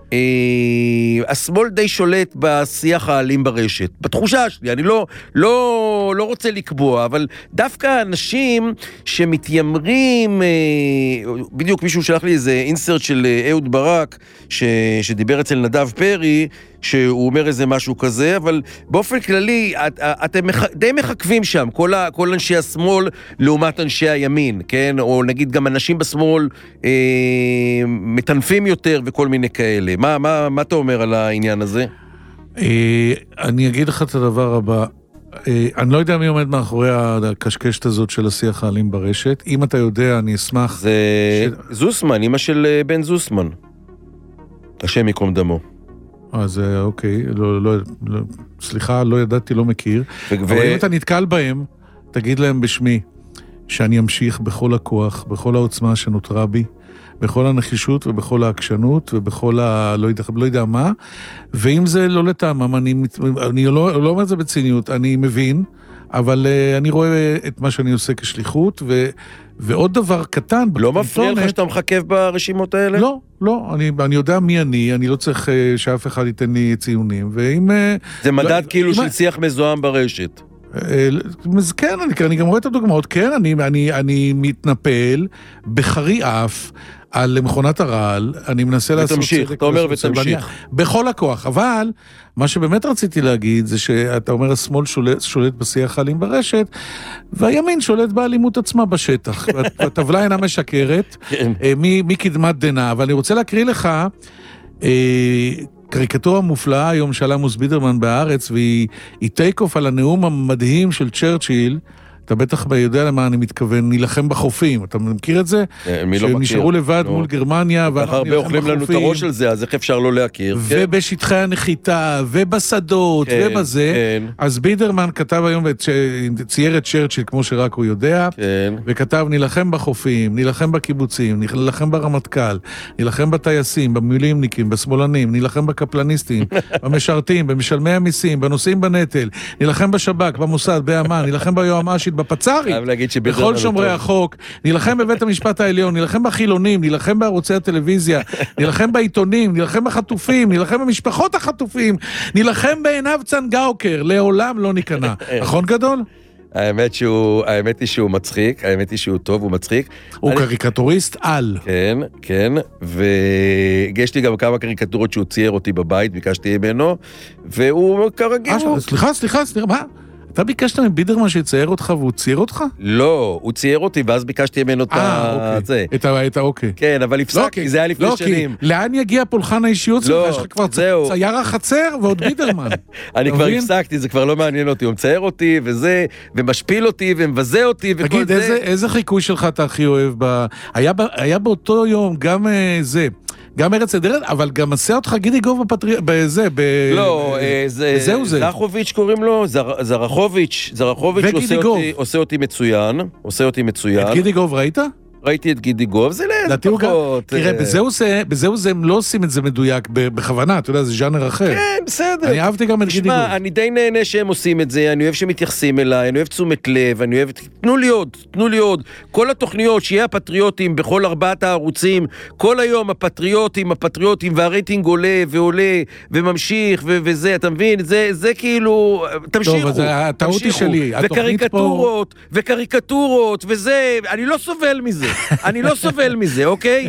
השמאל די שולט בשיח האלים ברשת, בתחושה שלי, אני לא רוצה לקבוע, אבל דווקא אנשים שמתיימרים, בדיוק מישהו שלח לי איזה אינסרט של אהוד ברק, שדיבר אצל נדב פרי, שהוא אומר איזה משהו כזה, אבל באופן כללי, אתם די מחכבים שם, כל אנשי השמאל לעומת אנשי הימין, כן? או נגיד גם אנשים בשמאל מטנפים יותר וכל מיני כאלה. מה אתה אומר על העניין הזה? אני אגיד לך את הדבר הבא. אני לא יודע מי עומד מאחורי הקשקשת הזאת של השיח האלים ברשת. אם אתה יודע, אני אשמח... זה זוסמן, אמא של בן זוסמן. השם יקום דמו. אז אוקיי, סליחה, לא ידעתי, לא מכיר. אבל אם אתה נתקל בהם, תגיד להם בשמי, שאני אמשיך בכל הכוח, בכל העוצמה שנותרה בי, בכל הנחישות ובכל העקשנות ובכל לא יודע מה, ואם זה לא לטעמם, אני לא אומר את זה בציניות, אני מבין, אבל אני רואה את מה שאני עושה כשליחות, ועוד דבר קטן... לא מפריע לך שאתה מחכב ברשימות האלה? לא, אני יודע מי אני לא צריך שאף אחד ייתן לי ציונים, ואם... זה מדד כאילו של שיח מזוהם ברשת. כן, אני גם רואה את הדוגמאות, כן, אני מתנפל בחרי אף על מכונת הרעל, אני מנסה לעשות... ותמשיך, אתה אומר ותמשיך. בכל הכוח, אבל מה שבאמת רציתי להגיד זה שאתה אומר השמאל שולט בשיח האלים ברשת, והימין שולט באלימות עצמה בשטח. הטבלה אינה משקרת, מקדמת דנא, אבל אני רוצה להקריא לך קריקטורה מופלאה היום של עמוס בידרמן בארץ, והיא טייק אוף על הנאום המדהים של צ'רצ'יל. אתה בטח יודע למה אני מתכוון, נילחם בחופים. אתה מכיר את זה? מי לא מכיר? שנשארו לבד מול גרמניה, ואנחנו הרבה אוכלים לנו את הראש על זה, אז איך אפשר לא להכיר? ובשטחי הנחיתה, ובשדות, ובזה. אז בידרמן כתב היום, צייר את צ'רצ'יל כמו שרק הוא יודע, וכתב נילחם בחופים, נילחם בקיבוצים, נילחם ברמטכ"ל, נילחם בטייסים, במילואימניקים, בשמאלנים, נילחם בקפלניסטים, במשרתים, במשלמי המיסים, בנושאים בנטל, נילחם בשב"כ, במוסד, באמ"ן, נילחם ביועמ"שית, בפצ"רית, בכל שומרי החוק, נילחם בבית המשפט העליון, נילחם בחילונים, נילחם בערוצי הטלוויזיה, נילחם בעיתונים, נילחם בחטופים, נילחם במשפחות החטופים, נילחם בעיניו צנגאוקר, לעולם לא ניכנע. נכון גדול? האמת היא שהוא מצחיק, האמת היא שהוא טוב, הוא מצחיק. הוא קריקטוריסט על. כן, כן, ויש לי גם כמה קריקטורות שהוא צייר אותי בבית, ביקשתי ממנו, והוא כרגיל. סליחה, מה? אתה ביקשת מבידרמן שיצייר אותך והוא צייר אותך? לא, הוא צייר אותי ואז ביקשתי ממנו את האוקיי. כן, אבל הפסקתי, זה היה לפני שנים. לאן יגיע פולחן האישיות שלך? יש לך כבר צייר החצר ועוד בידרמן. אני כבר הפסקתי, זה כבר לא מעניין אותי. הוא מצייר אותי וזה, ומשפיל אותי ומבזה אותי וכל זה. תגיד, איזה חיקוי שלך אתה הכי אוהב? היה באותו יום גם זה... גם ארץ נהדרת, אבל גם עשה אותך גידי גוב בזה, לא, זרחוביץ' קוראים לו, זרחוביץ' עושה אותי מצוין, את גידי גוב ראית? ראיתי את גידי גוב, זה פחות... תראה, בזהו זה, הם לא עושים את זה מדויק בכוונה, אתה יודע, זה ז'אנר אחר. כן, בסדר. אני אהבתי גם את גידי גוב. אני די נהנה שהם עושים את זה, אני אוהב שמתייחסים אליי, אני אוהב תשומת לב, אני אוהב... תנו לי עוד. כל התוכניות, שיהיה הפטריוטים בכל 4 הערוצים, כל היום הפטריוטים, והרייטינג עולה ועולה וממשיך וזה, אתה מבין? זה כאילו... תמשיכו. טוב, אז הטעות היא שלי. וקריקטורות, וזה, אני לא סובל מזה. אוקיי?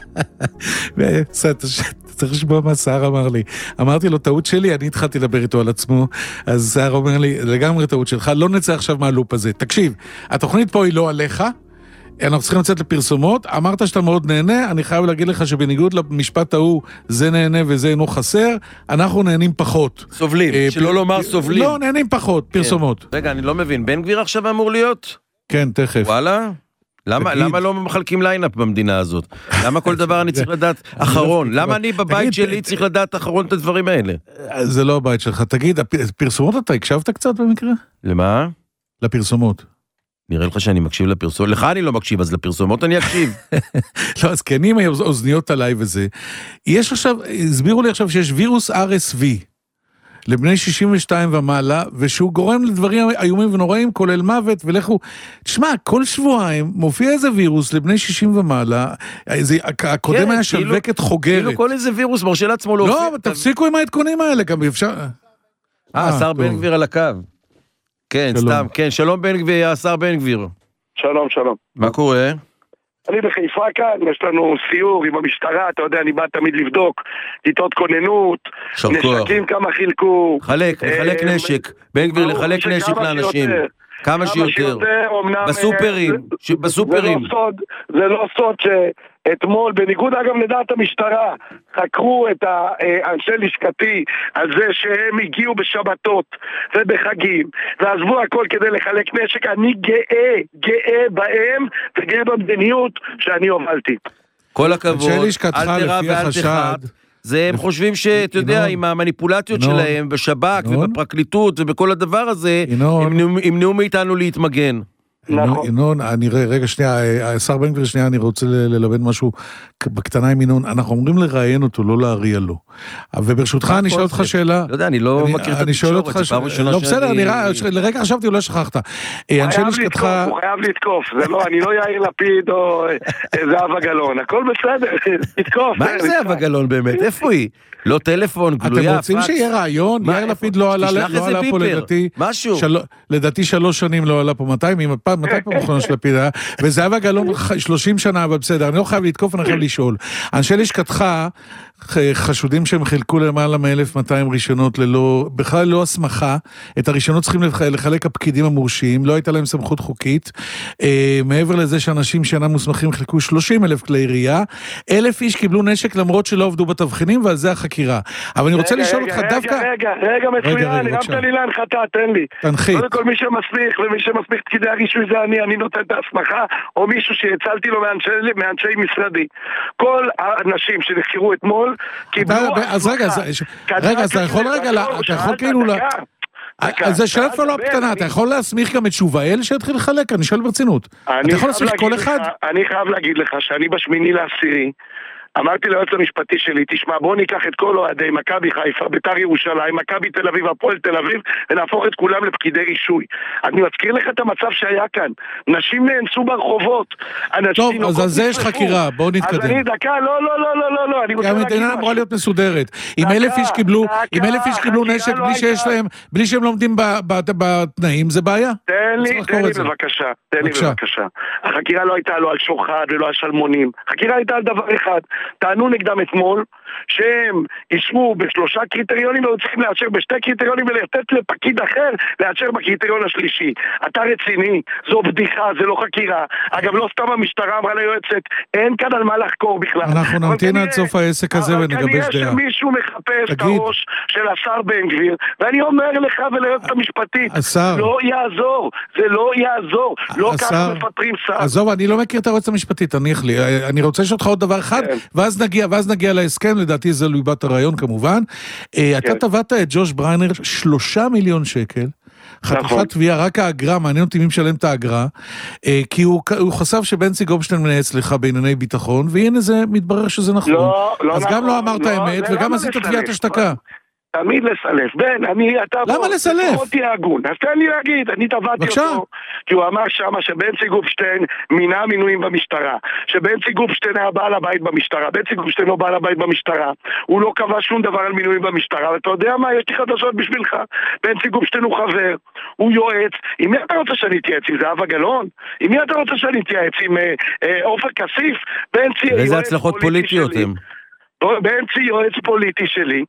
צריך לשמוע מה סער אמר לי. אמרתי לו, טעות שלי, אני התחלתי לדבר איתו על עצמו, אז סער אומר לי, לגמרי טעות שלך, לא נצא עכשיו מהלופ הזה. תקשיב, התוכנית פה היא לא עליך, אנחנו צריכים לצאת לפרסומות, אמרת שאתה מאוד נהנה, אני חייב להגיד לך שבניגוד למשפט ההוא, זה נהנה וזה אינו חסר, אנחנו נהנים פחות. סובלים, שלא לומר סובלים. לא, נהנים פחות, פרסומות. רגע, אני לא מבין, בן גביר עכשיו אמור להיות? כן, תכף. וואלה? למה לא מחלקים ליינאפ במדינה הזאת? למה כל דבר אני צריך לדעת אחרון? למה אני בבית שלי צריך לדעת אחרון את הדברים האלה? זה לא הבית שלך. תגיד, הפרסומות אתה הקשבת קצת במקרה? למה? לפרסומות. נראה לך שאני מקשיב לפרסומות. לך אני לא מקשיב, אז לפרסומות אני אקשיב. לא, אז כן, אם האוזניות עליי וזה. יש עכשיו, הסבירו לי עכשיו שיש וירוס RSV. לבני 62 ומעלה, ושהוא גורם לדברים איומים ונוראים, כולל מוות, ולכו, תשמע, כל שבועיים מופיע איזה וירוס לבני 60 ומעלה, הקודם היה שלווקת חוגרת. כאילו כל איזה וירוס מרשה לעצמו להופיע. לא, תפסיקו עם העדכונים האלה, גם אפשר... השר בן גביר על הקו. כן, סתם, כן, שלום בן גביר, השר בן גביר. שלום. מה קורה? אני בחיפה כאן, יש לנו סיור עם המשטרה, אתה יודע, אני בא תמיד לבדוק, כיתות כוננות, נשקים כמה חילקו. לחלק נשק, בן גביר לחלק נשק לאנשים. כמה שיותר. בסופרים. זה לא סוד שאתמול, בניגוד אגב לדעת המשטרה, חקרו את האנשי לשכתי על זה שהם הגיעו בשבתות ובחגים, ועזבו הכל כדי לחלק נשק. אני גאה בהם וגאה במדיניות שאני הובלתי. כל הכבוד, אל תרע ואל תחת. זה הם חושבים שאתה יודע, עם המניפולציות שלהם בשב"כ ובפרקליטות ובכל הדבר הזה, הם ימנעו מאיתנו להתמגן. ינון, רגע שנייה, השר בן גביר שנייה, אני רוצה ללמד משהו בקטנה עם ינון, אנחנו אומרים לראיין אותו, לא להריע לו. וברשותך אני שואל אותך שאלה. לא יודע, אני לא מכיר את התקשורת, זה פעם ראשונה לא בסדר, לרגע חשבתי, אולי שכחת. הוא חייב לתקוף, זה לא, אני לא יאיר לפיד או זהבה גלאון, הכל בסדר, תתקוף. מה עם זהבה גלאון באמת? איפה היא? לא טלפון, גלויה, פקס. אתם רוצים שיהיה רעיון? יאיר לפיד לא עלה פה לדעתי 3 שנים לא עלה פה 200, מתי פה מוכנה של לפיד היה? וזהבה גלאון 30 שנה, אבל בסדר, אני לא חייב לתקוף, אני חייב לשאול. אנשי לשכתך חשודים שהם חילקו למעלה מ-1200 רישיונות בכלל לא הסמכה, את הרישיונות צריכים לחלק הפקידים המורשים, לא הייתה להם סמכות חוקית, מעבר לזה שאנשים שאינם מוסמכים חילקו 30,000 כלי עירייה, 1,000 איש קיבלו נשק למרות שלא עבדו בתבחינים, ועל זה החקירה. אבל אני רוצה לשאול אותך דווקא... רגע, מצוין, הרמת לי להנחתה, תן לי. תנחית. קודם כל מי שמסמיך, ומי שמסמיך פקידי הרישוי זה אני נותן את ההסמכה, או מישהו שהצלתי לו מאנשי משרדי. כל האנשים שנחקרו אתמול, קיבלו... אז רגע, אתה יכול כאילו... אז זה שאלה כבר לא קטנה, אתה יכול להסמיך גם את שובאל שיתחיל לחלק, אני שואל ברצינות. אתה יכול להסמיך כל אחד? אני חייב להגיד לך שאני ב8/10 אמרתי ליועץ המשפטי שלי, תשמע, בוא ניקח את כל אוהדי מכבי חיפה, בית"ר ירושלים, מכבי תל אביב, הפועל תל אביב, ונהפוך את כולם לפקידי רישוי. אני מזכיר לך את המצב שהיה כאן. נשים נאנסו ברחובות. טוב, אז על זה יש חקירה, בואו נתקדם. אז אני דקה, לא. גם המדינה אמורה להיות מסודרת. אם 1,000 איש קיבלו נשק בלי שהם לומדים בתנאים, זה בעיה. תן לי בבקשה. החקירה לא הייתה לא על שוחד ולא על שלמונים. החקירה הייתה על דבר אחד. טענו נגדם אתמול שהם ישמו בשלושה קריטריונים, והיו צריכים לאשר בשתי קריטריונים, ולתת לפקיד אחר לאשר בקריטריון השלישי. אתה רציני, זו בדיחה, זה לא חקירה. אגב, לא סתם המשטרה אמרה ליועצת, אין כאן על מה לחקור בכלל. אנחנו נמתין עד סוף העסק הזה ונגבש דעה. אבל כנראה שמישהו מחפש את הראש של השר בן גביר, ואני אומר לך וליועצת המשפטית, לא יעזור, זה לא יעזור, לא ככה מפטרים שר. עזוב, אני לא מכיר את היועצת המשפטית, תניח לי, אני רוצה לשאול אותך עוד דבר אחד, ואז נגיע להסכם, לדעתי זה ליבת הרעיון כמובן. אתה טבעת את ג'וש בריינר 3 מיליון שקל, חתיכת תביעה, רק האגרה, מעניין אותי מי משלם את האגרה, כי הוא חשף שבנצי גופשטיין מנהץ לך בענייני ביטחון, והנה זה מתברר שזה נכון. אז גם לא אמרת האמת, וגם עשית תביעת השתקה. תמיד לסלף, בן, למה לסלף? לא תהיה הגון, אז תן לי להגיד, אני טבעתי אותו, כי הוא אמר שמה שבנצי גופשטיין מינה מינויים במשטרה, שבנצי גופשטיין היה בעל הבית במשטרה, בנצי גופשטיין לא בעל הבית במשטרה, הוא לא קבע שום דבר על מינויים במשטרה, ואתה יודע מה, יש לי חדשות בשבילך, בנצי גופשטיין הוא חבר, הוא יועץ, עם מי אתה רוצה שאני אתייעץ? עם זהבה גלאון? עם מי אתה רוצה שאני אתייעץ? עם עופר כסיף? ואיזה הצלחות פוליטיות הם? בנצי יועץ פוליטי שלי,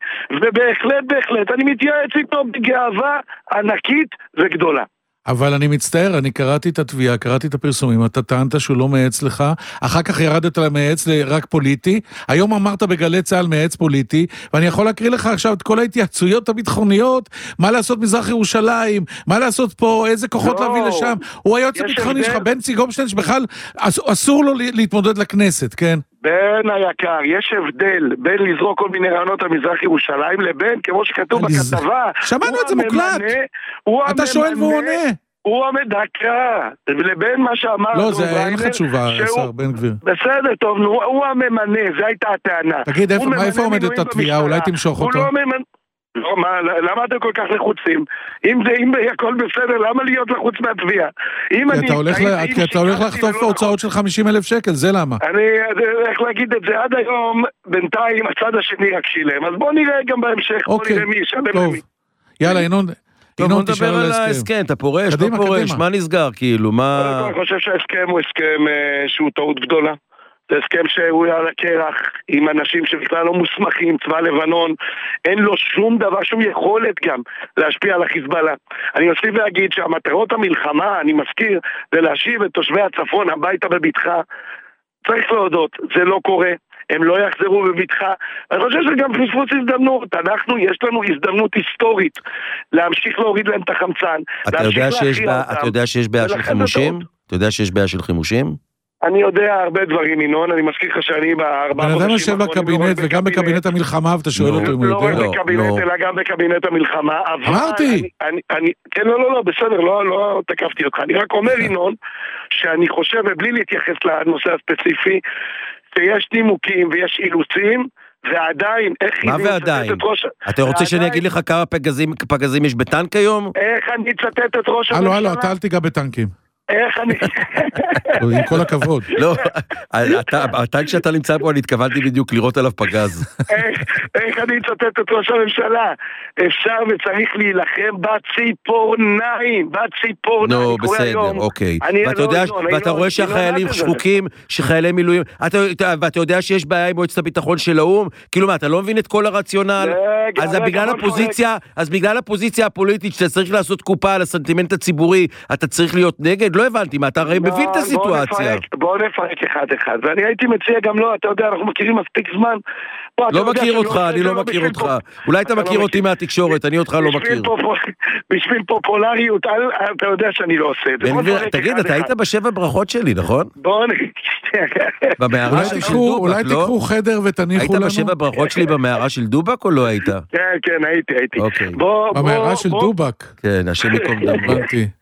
ובהחלט אני מתייעץ איתו בגאווה ענקית וגדולה. אבל אני מצטער, אני קראתי את התביעה, קראתי את הפרסומים, אתה טענת שהוא לא מייעץ לך, אחר כך ירדת למייעץ רק פוליטי, היום אמרת בגלי צהל מייעץ פוליטי, ואני יכול להקריא לך עכשיו את כל ההתייעצויות הביטחוניות, מה לעשות מזרח ירושלים, מה לעשות פה, איזה כוחות להביא לשם, הוא היועץ הביטחוני שלך, בנצי גופשטיין, שבכלל אסור לו להתמודד לכנסת, כן? בן היקר, יש הבדל בין לזרוק כל מיני רעיונות על מזרח ירושלים לבין, כמו שכתוב בכתבה, שמענו את זה מוקלט, אתה שואל והוא עונה. הוא המדקה, לבין מה שאמר... לא, זה אין לך תשובה, השר בן גביר. בסדר, טוב, הוא הממנה, זו הייתה הטענה. תגיד, איפה עומדת התביעה? אולי תמשוך אותה? הוא לא ממנה... לא, מה, למה אתם כל כך לחוצים? אם הכל בסדר, למה להיות לחוץ מהתביעה? כי אתה הולך לחטוף הוצאות של 50,000 שקל, זה למה? אני הולך להגיד את זה עד היום, בינתיים הצד השני רק שילם, אז בוא נראה גם בהמשך, בוא נראה מי ישלם למי. יאללה, ינון נדבר על ההסכם, אתה פורש, לא פורש, מה נסגר כאילו, מה... אני חושב שההסכם הוא הסכם שהוא טעות גדולה. זה הסכם שהוא על הקרח עם אנשים שבכלל לא מוסמכים, צבא לבנון, אין לו שום דבר, שום יכולת גם להשפיע על החיזבאללה. אני אוסיף להגיד שהמטרות המלחמה, אני מזכיר, זה להשיב את תושבי הצפון הביתה בביטחה. צריך להודות, זה לא קורה, הם לא יחזרו בביטחה. אני חושב שגם פספוס הזדמנות, יש לנו הזדמנות היסטורית להמשיך להוריד להם את החמצן. אתה יודע שיש בעיה של חימושים? אתה יודע שיש בעיה של חימושים? אני יודע הרבה דברים, ינון, אני מזכיר לך שאני בארבעה חודשים... בן אדם יושב בקבינט וגם בקבינט המלחמה, ואתה שואל אותו אם הוא יודע. לא רק בקבינט, אלא גם בקבינט המלחמה. אמרתי! כן, לא, בסדר, לא תקפתי אותך. אני רק אומר, ינון, שאני חושב, ובלי להתייחס לנושא הספציפי, שיש נימוקים ויש אילוצים, ועדיין, איך... מה ועדיין? אתה רוצה שאני אגיד לך כמה פגזים יש בטנק היום? איך אני אצטט את ראש הממשלה? הלו, אתה אל תיגע בטנקים. איך אני... עם כל הכבוד. לא, הטנק שאתה נמצא פה, אני התכוונתי בדיוק לראות עליו פגז. איך אני אצטט את ראש הממשלה? אפשר וצריך להילחם בציפורניים, נו, בסדר, אוקיי. ואתה רואה שהחיילים שחוקים, שחיילי מילואים, ואתה יודע שיש בעיה עם מועצת הביטחון של האו"ם? כאילו מה, אתה לא מבין את כל הרציונל? אז בגלל הפוזיציה הפוליטית, שאתה צריך לעשות קופה על הסנטימנט הציבורי, אתה צריך להיות נגד? לא הבנתי, מה, אתה הרי מבין את הסיטואציה. בוא נפרק אחד, ואני הייתי מציע גם לא, אתה יודע, אנחנו מכירים מספיק זמן. לא מכיר אותך, אני לא מכיר אותך. אולי אתה מכיר אותי מהתקשורת, אני אותך לא מכיר. בשביל פופולריות, אתה יודע שאני לא עושה את זה. תגיד, אתה היית בשבע ברכות שלי, נכון? בוא במערה של דובק, לא? אולי תקחו חדר ותניחו לנו. היית בשבע ברכות שלי במערה של דובק או לא היית? כן, הייתי. במערה של דובק. כן, השם יקום דמו.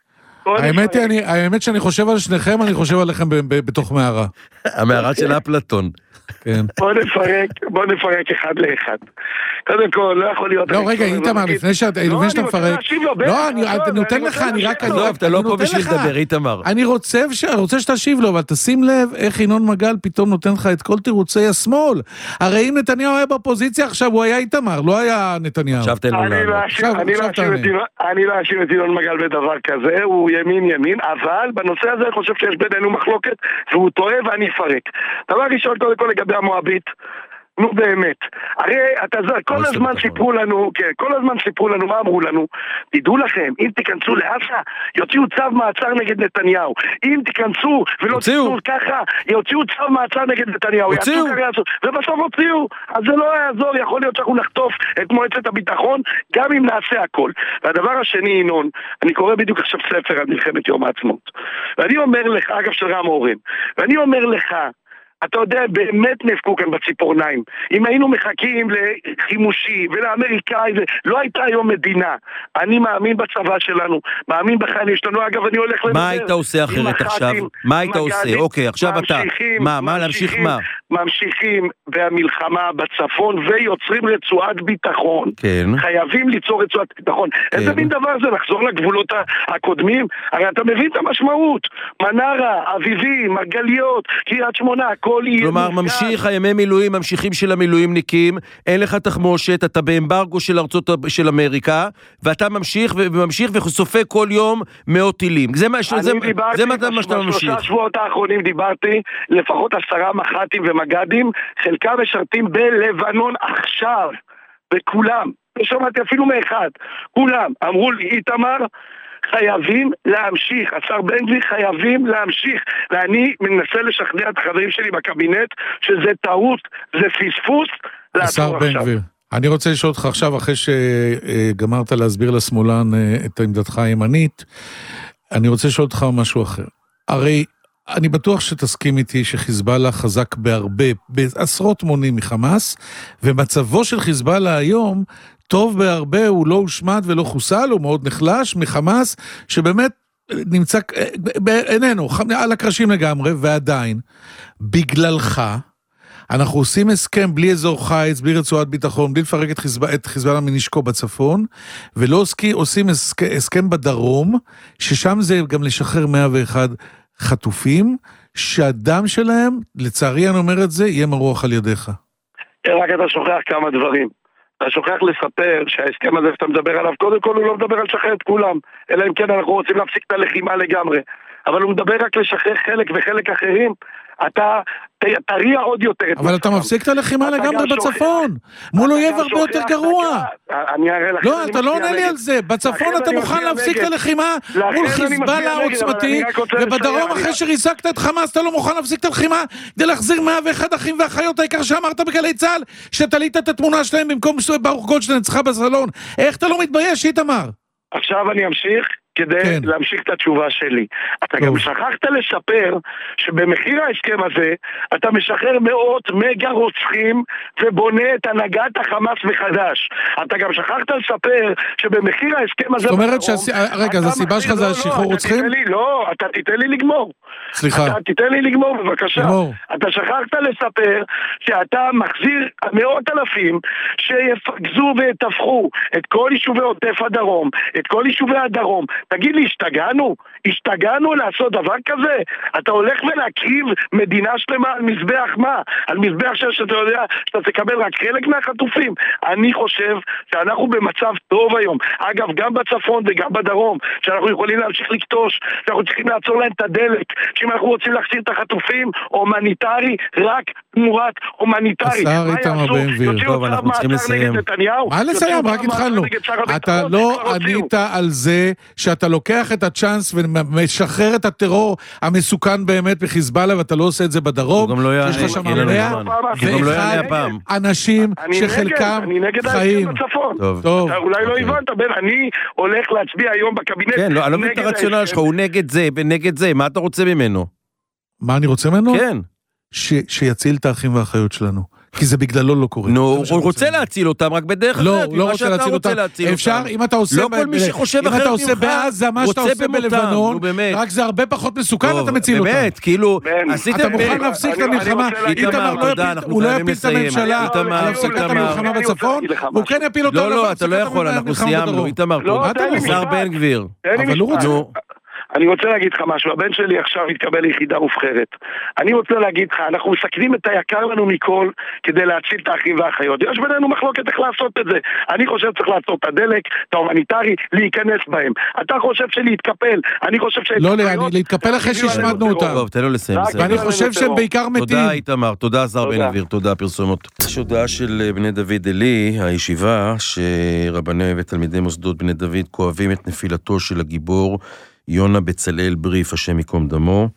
האמת שאני חושב על שניכם, אני חושב עליכם בתוך מערה. המערה של אפלטון. בוא נפרק אחד לאחד. קודם כל, לא יכול להיות... לא, רגע, איתמר, לפני שאתה מפרק... לא, אני נותן לך, אני רק... לא, אתה לא פה בשביל לדבר, איתמר. אני רוצה שתשיב לו, אבל תשים לב איך ינון מגל פתאום נותן לך את כל תירוצי השמאל. הרי אם נתניהו היה בפוזיציה עכשיו, הוא היה איתמר, לא היה נתניהו. עכשיו תן לו לענות. אני לא אשיב את ינון מגל בדבר כזה, הוא ימין, אבל בנושא הזה אני חושב שיש בינינו מחלוקת, והוא טועה ואני אפרק. דבר ראשון, קודם כל לגבי המואבית, נו באמת. הרי כל הזמן סיפרו לנו, כן, כל הזמן סיפרו לנו, מה אמרו לנו? תדעו לכם, אם תיכנסו לעזה, יוציאו צו מעצר נגד נתניהו. אם תיכנסו ולא תיכנסו ככה, יוציאו צו מעצר נגד נתניהו. ובסוף הוציאו. אז זה לא יעזור, יכול להיות שאנחנו נחטוף את מועצת הביטחון, גם אם נעשה הכל. והדבר השני, ינון, אני קורא בדיוק עכשיו ספר על מלחמת יום העצמאות. ואני אומר לך, אגב של רם אורן, ואני אומר לך, אתה יודע, באמת נפקו כאן בציפורניים. אם היינו מחכים לחימושי ולאמריקאי, לא הייתה היום מדינה. אני מאמין בצבא שלנו, מאמין בחיילים שלנו. אגב, אני הולך לדבר. מה היית עושה אחרת עכשיו? מה היית עושה? אוקיי, עכשיו אתה. מה, להמשיך מה? ממשיכים במלחמה בצפון ויוצרים רצועת ביטחון. כן. חייבים ליצור רצועת ביטחון. איזה מין דבר זה? לחזור לגבולות הקודמים? הרי אתה מבין את המשמעות. מנרה, אביבים, מרגליות, קריית שמונה, כלומר, ממשיך הימי מילואים, ממשיכים של המילואימניקים, אין לך תחמושת, אתה באמברגו של ארצות של אמריקה, ואתה ממשיך וממשיך וסופק כל יום מאות טילים. זה מה שאתה ממשיך. בשלושה שבועות האחרונים דיברתי, לפחות 10 מח"טים ומג"דים, חלקם משרתים בלבנון עכשיו, וכולם, לא שמעתי אפילו מאחד, כולם אמרו לי, איתמר, חייבים להמשיך, השר בן גביר חייבים להמשיך, ואני מנסה לשכנע את החברים שלי בקבינט שזה טעות, זה פספוס. השר בן גביר, אני רוצה לשאול אותך עכשיו, אחרי שגמרת להסביר לשמאלן את עמדתך הימנית, אני רוצה לשאול אותך משהו אחר. הרי אני בטוח שתסכים איתי שחיזבאללה חזק בעשרות מונים מחמאס, ומצבו של חיזבאללה היום טוב בהרבה, הוא לא הושמד ולא חוסל, הוא מאוד נחלש מחמאס, שבאמת נמצא, איננו, על הקרשים לגמרי, ועדיין, בגללך, אנחנו עושים הסכם בלי אזור חיץ, בלי רצועת ביטחון, בלי לפרק את חיזבאללה מנשקו בצפון, ולא עושים הסכם בדרום, ששם זה גם לשחרר 101 חטופים, שהדם שלהם, לצערי אני אומר את זה, יהיה מרוח על ידיך. רק אתה שוכח כמה דברים. אתה שוכח לספר שההסכם הזה שאתה מדבר עליו, קודם כל הוא לא מדבר על לשחרר את כולם, אלא אם כן אנחנו רוצים להפסיק את הלחימה לגמרי. אבל הוא מדבר רק לשחרר חלק וחלק אחרים, אתה תריע עוד יותר. אבל אתה מפסיק את הלחימה לגמרי בצפון, מול אויב הרבה יותר גרוע. לא, אתה לא עונה לי על זה. בצפון אתה מוכן להפסיק את הלחימה מול חיזבאללה העוצמתי, ובדרום אחרי שריסקת את חמאס אתה לא מוכן להפסיק את הלחימה כדי להחזיר 101 אחים ואחיות, העיקר שאמרת בגלי צה"ל שתלית את התמונה שלהם במקום ברוך גולדשטיין אצלך בסלון. איך אתה לא מתבייש, איתמר? עכשיו אני אמשיך כדי להמשיך את התשובה שלי. אתה גם שכחת לספר שבמחיר ההסכם הזה אתה משחרר מאות מגה רוצחים ובונה את הנהגת החמאס מחדש. אתה גם שכחת לספר שבמחיר ההסכם הזה... זאת אומרת רגע, אז הסיבה שלך זה השחרור רוצחים? לא, אתה תיתן לי לגמור. סליחה. אתה תיתן לי לגמור בבקשה. אתה שכחת לספר שאתה מחזיר 100,000 שיפגזו ויתפחו את כל יישובי עוטף הדרום, את כל יישובי הדרום. תגיד לי, השתגענו לעשות דבר כזה? אתה הולך ולהקריב מדינה שלמה על מזבח מה? על מזבח שאתה יודע שאתה תקבל רק חלק מהחטופים. אני חושב שאנחנו במצב טוב היום. אגב, גם בצפון וגם בדרום, שאנחנו יכולים להמשיך לקטוש, שאנחנו צריכים לעצור להם את הדלק, שאם אנחנו רוצים להחזיר את החטופים, הומניטרי, רק תמורת הומניטרי. השר איתמר בן גביר, טוב, אנחנו צריכים לסיים. מה לסיים? רק התחלנו. אתה לא ענית על זה שאתה לוקח את הצ'אנס ומשחרר את הטרור המסוכן באמת בחיזבאללה, ואתה לא עושה את זה בדרום. הוא גם לא יענה הפעם. אנשים שחלקם חיים. טוב. אולי לא הבנת, בן, אני הולך להצביע היום בקבינט. כן, אני לא מבין את הרציונל שלך, הוא נגד זה ונגד זה, מה אתה רוצה ממנו? מה אני רוצה ממנו? כן. שיציל את האחים והאחיות שלנו. כי זה בגללו לא קורה. נו, הוא רוצה להציל אותם רק בדרך אחרת. לא, לא רוצה להציל אותם. אפשר, אם אתה עושה... לא כל מי שחושב אחרת ממך, אם אתה עושה בעזה, מה שאתה עושה בלבנון, רק זה הרבה פחות מסוכן, אתה מציל אותם. באמת, כאילו... אתה מוכן להפסיק את המלחמה. הוא לא יפיל את הממשלה על הפסקת המלחמה בצפון, והוא כן יפיל אותו... לא, אתה לא יכול, אנחנו סיימנו. איתמר, שר בן גביר. אבל הוא רוצה... אני רוצה להגיד לך משהו, הבן שלי עכשיו התקבל ליחידה מובחרת. אני רוצה להגיד לך, אנחנו מסכנים את היקר לנו מכל כדי להציל את האחים והאחיות. יש בינינו מחלוקת איך לעשות את זה. אני חושב צריך לעשות את הדלק, את ההומניטרי, להיכנס בהם. אתה חושב שלהתקפל, אני חושב לא, להתקפל אחרי שהשמדנו אותם. טוב, תן לו לסיים. ואני חושב שהם בעיקר מתים. תודה איתמר, תודה זר בן גביר, תודה פרסומות. יש הודעה של בני דוד אלי, הישיבה, שרבני ותלמידי מוסדות בני דוד כואבים את נפילתו של הגיבור יונה בצלאל בריף, השם יקום דמו,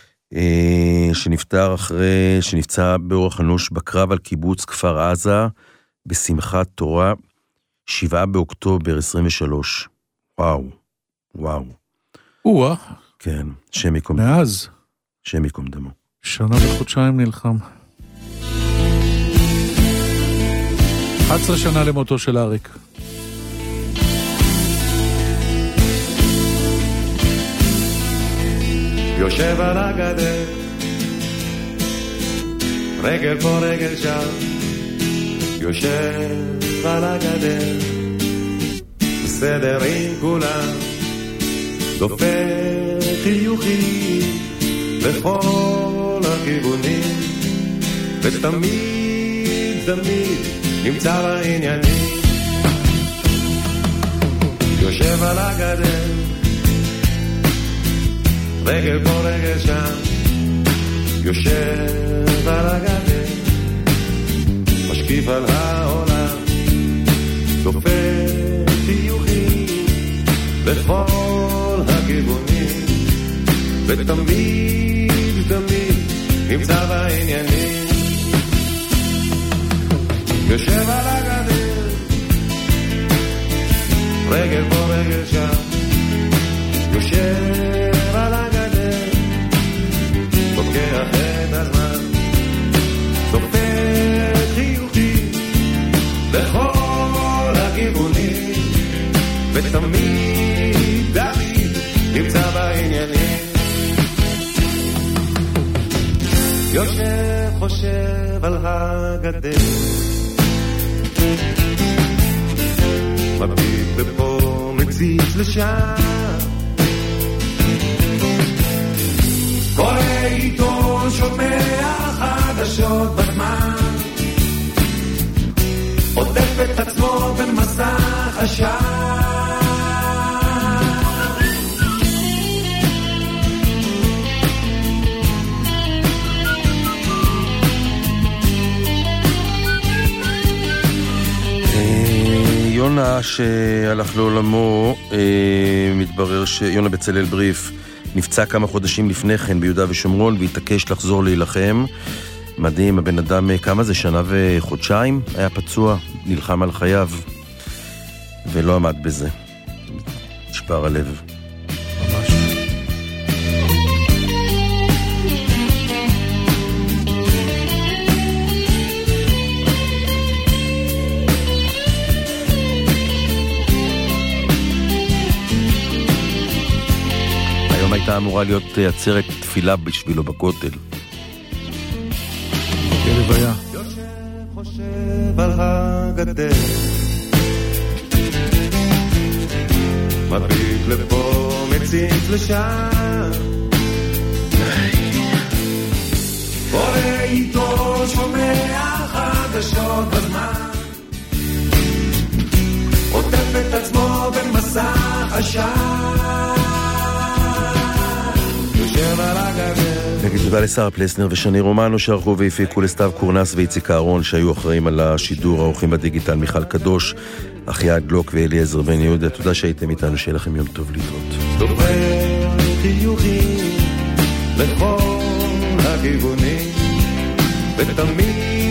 שנפצע באורח אנוש בקרב על קיבוץ כפר עזה, בשמחת תורה, 7 באוקטובר 23. וואו. כן, שם יקום דמו. מאז? שם יקום דמו. שנה וחודשיים נלחם. 11 שנה למותו של אריק. יושב על הגדר, רגל פה רגל שם, יושב על הגדר, בסדר עם כולם, דופק חיוכים בכל הכיוונים, ותמיד נמצא בעניינים. יושב על הגדר, רגל פה רגל שם, יושב על הגדר, משקיף על העולם, דופק חיוכים בכל הכיוונים, ותמיד נמצא בעניינים. יושב על הגדר, רגל פה רגל שם, יושב על הגדר, לוקח את הזמן, דופק חיוכים בכל הכיוונים, ותמיד נמצא בעניינים. יושב חושב על הגדר, מביט לפה מציץ לשם, קורא עיתון, שומע חדשות בזמן, עוטף את עצמו במסך עשן. יונה שהלך לעולמו, מתברר שיונה בצלאל בריף נפצע כמה חודשים לפני כן ביהודה ושומרון והתעקש לחזור להילחם. מדהים, הבן אדם, כמה זה? שנה וחודשיים היה פצוע, נלחם על חייו ולא עמד בזה, נשבר הלב ממש. הייתה אמורה להיות עצרת תפילה בשבילו בכותל. כלוויה. יושב חושב על הגדר, מביט לפה מציץ לשם, קורא עיתון, שומע חדשות בזמן, עוטף את עצמו במסך עשן. נגיד תודה לשר פלסנר ושני רומנו שערכו והפיקו, לסתיו קורנס ואיציק אהרון שהיו אחראים על השידור, האורחים בדיגיטל מיכל קדוש, אחיה גלוק ואליעזר בן יהודה. תודה שהייתם איתנו, שיהיה לכם יום טוב, להתראות. דופק חיוכים לכל הכיוונים, ותמיד